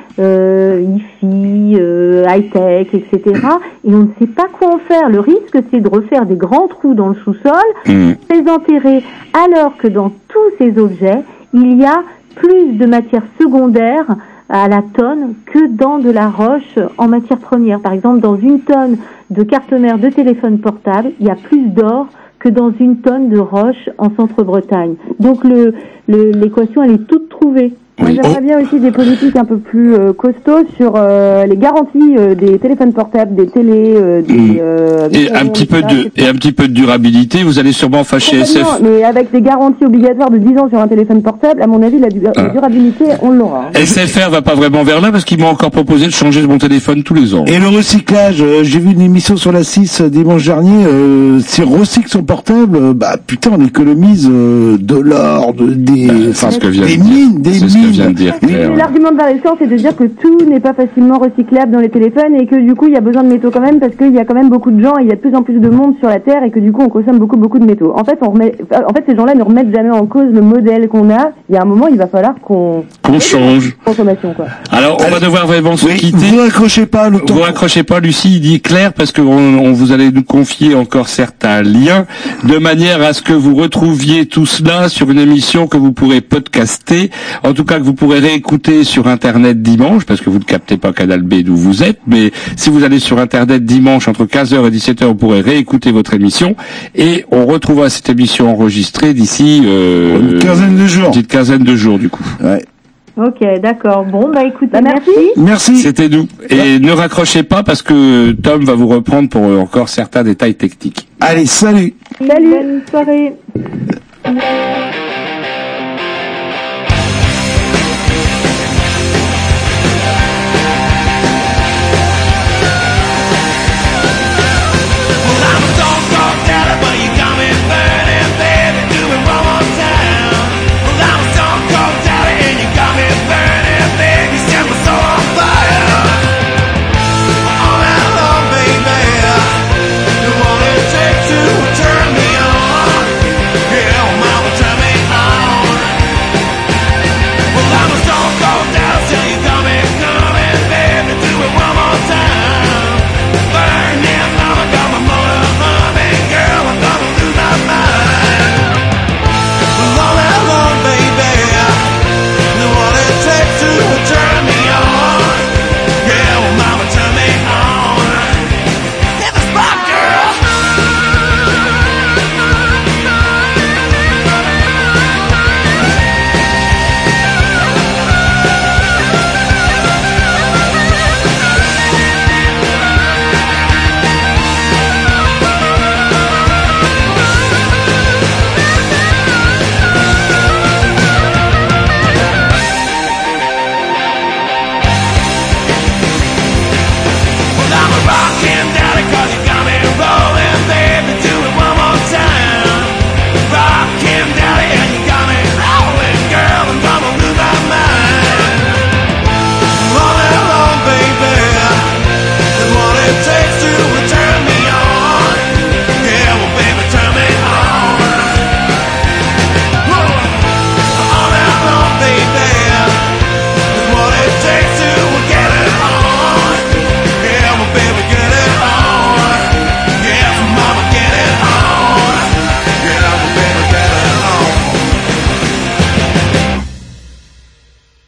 hi-fi, high-tech, etc. Et on ne sait pas quoi en faire. Le risque, c'est de refaire des grands trous dans le sous-sol, les enterrer, alors que dans tous ces objets, il y a plus de matières secondaires à la tonne que dans de la roche en matière première. Par exemple, dans une tonne de carte-mère de téléphone portable, il y a plus d'or que dans une tonne de roche en Centre-Bretagne. Donc l'équation, elle est toute trouvée. Moi, j'aimerais bien aussi des politiques un peu plus costauds sur les garanties des téléphones portables, des télés, et un petit peu de durabilité. Vous allez sûrement fâcher SF. Mais avec des garanties obligatoires de 10 ans sur un téléphone portable, à mon avis, la durabilité, on l'aura. SFR va pas vraiment vers là parce qu'ils m'ont encore proposé de changer mon téléphone tous les ans. Et le recyclage, j'ai vu une émission sur la 6 dimanche dernier, si on recycle son portable, putain, on économise de l'or, des mines. L'argument de Valécian, c'est de dire que tout n'est pas facilement recyclable dans les téléphones et que du coup il y a besoin de métaux quand même parce qu'il y a quand même beaucoup de gens et il y a de plus en plus de monde sur la Terre et que du coup on consomme beaucoup de métaux. En fait, ces gens-là ne remettent jamais en cause le modèle qu'on a. Il y a un moment, il va falloir qu'on change. Consommation, quoi. Alors on va devoir vraiment se quitter. Vous raccrochez pas, Lucie, il dit Claire, parce que on vous allez nous confier encore certains liens de manière à ce que vous retrouviez tout cela sur une émission que vous pourrez podcaster. En tout cas, que vous pourrez réécouter sur Internet dimanche, parce que vous ne captez pas Canal B d'où vous êtes, mais si vous allez sur Internet dimanche entre 15h et 17h, vous pourrez réécouter votre émission, et on retrouvera cette émission enregistrée d'ici une quinzaine de jours. Petite quinzaine de jours, du coup. Ouais. Ok, d'accord. Bon, écoutez, merci. C'était nous. Et ne raccrochez pas parce que Tom va vous reprendre pour encore certains détails techniques. Allez, salut. Bonne soirée.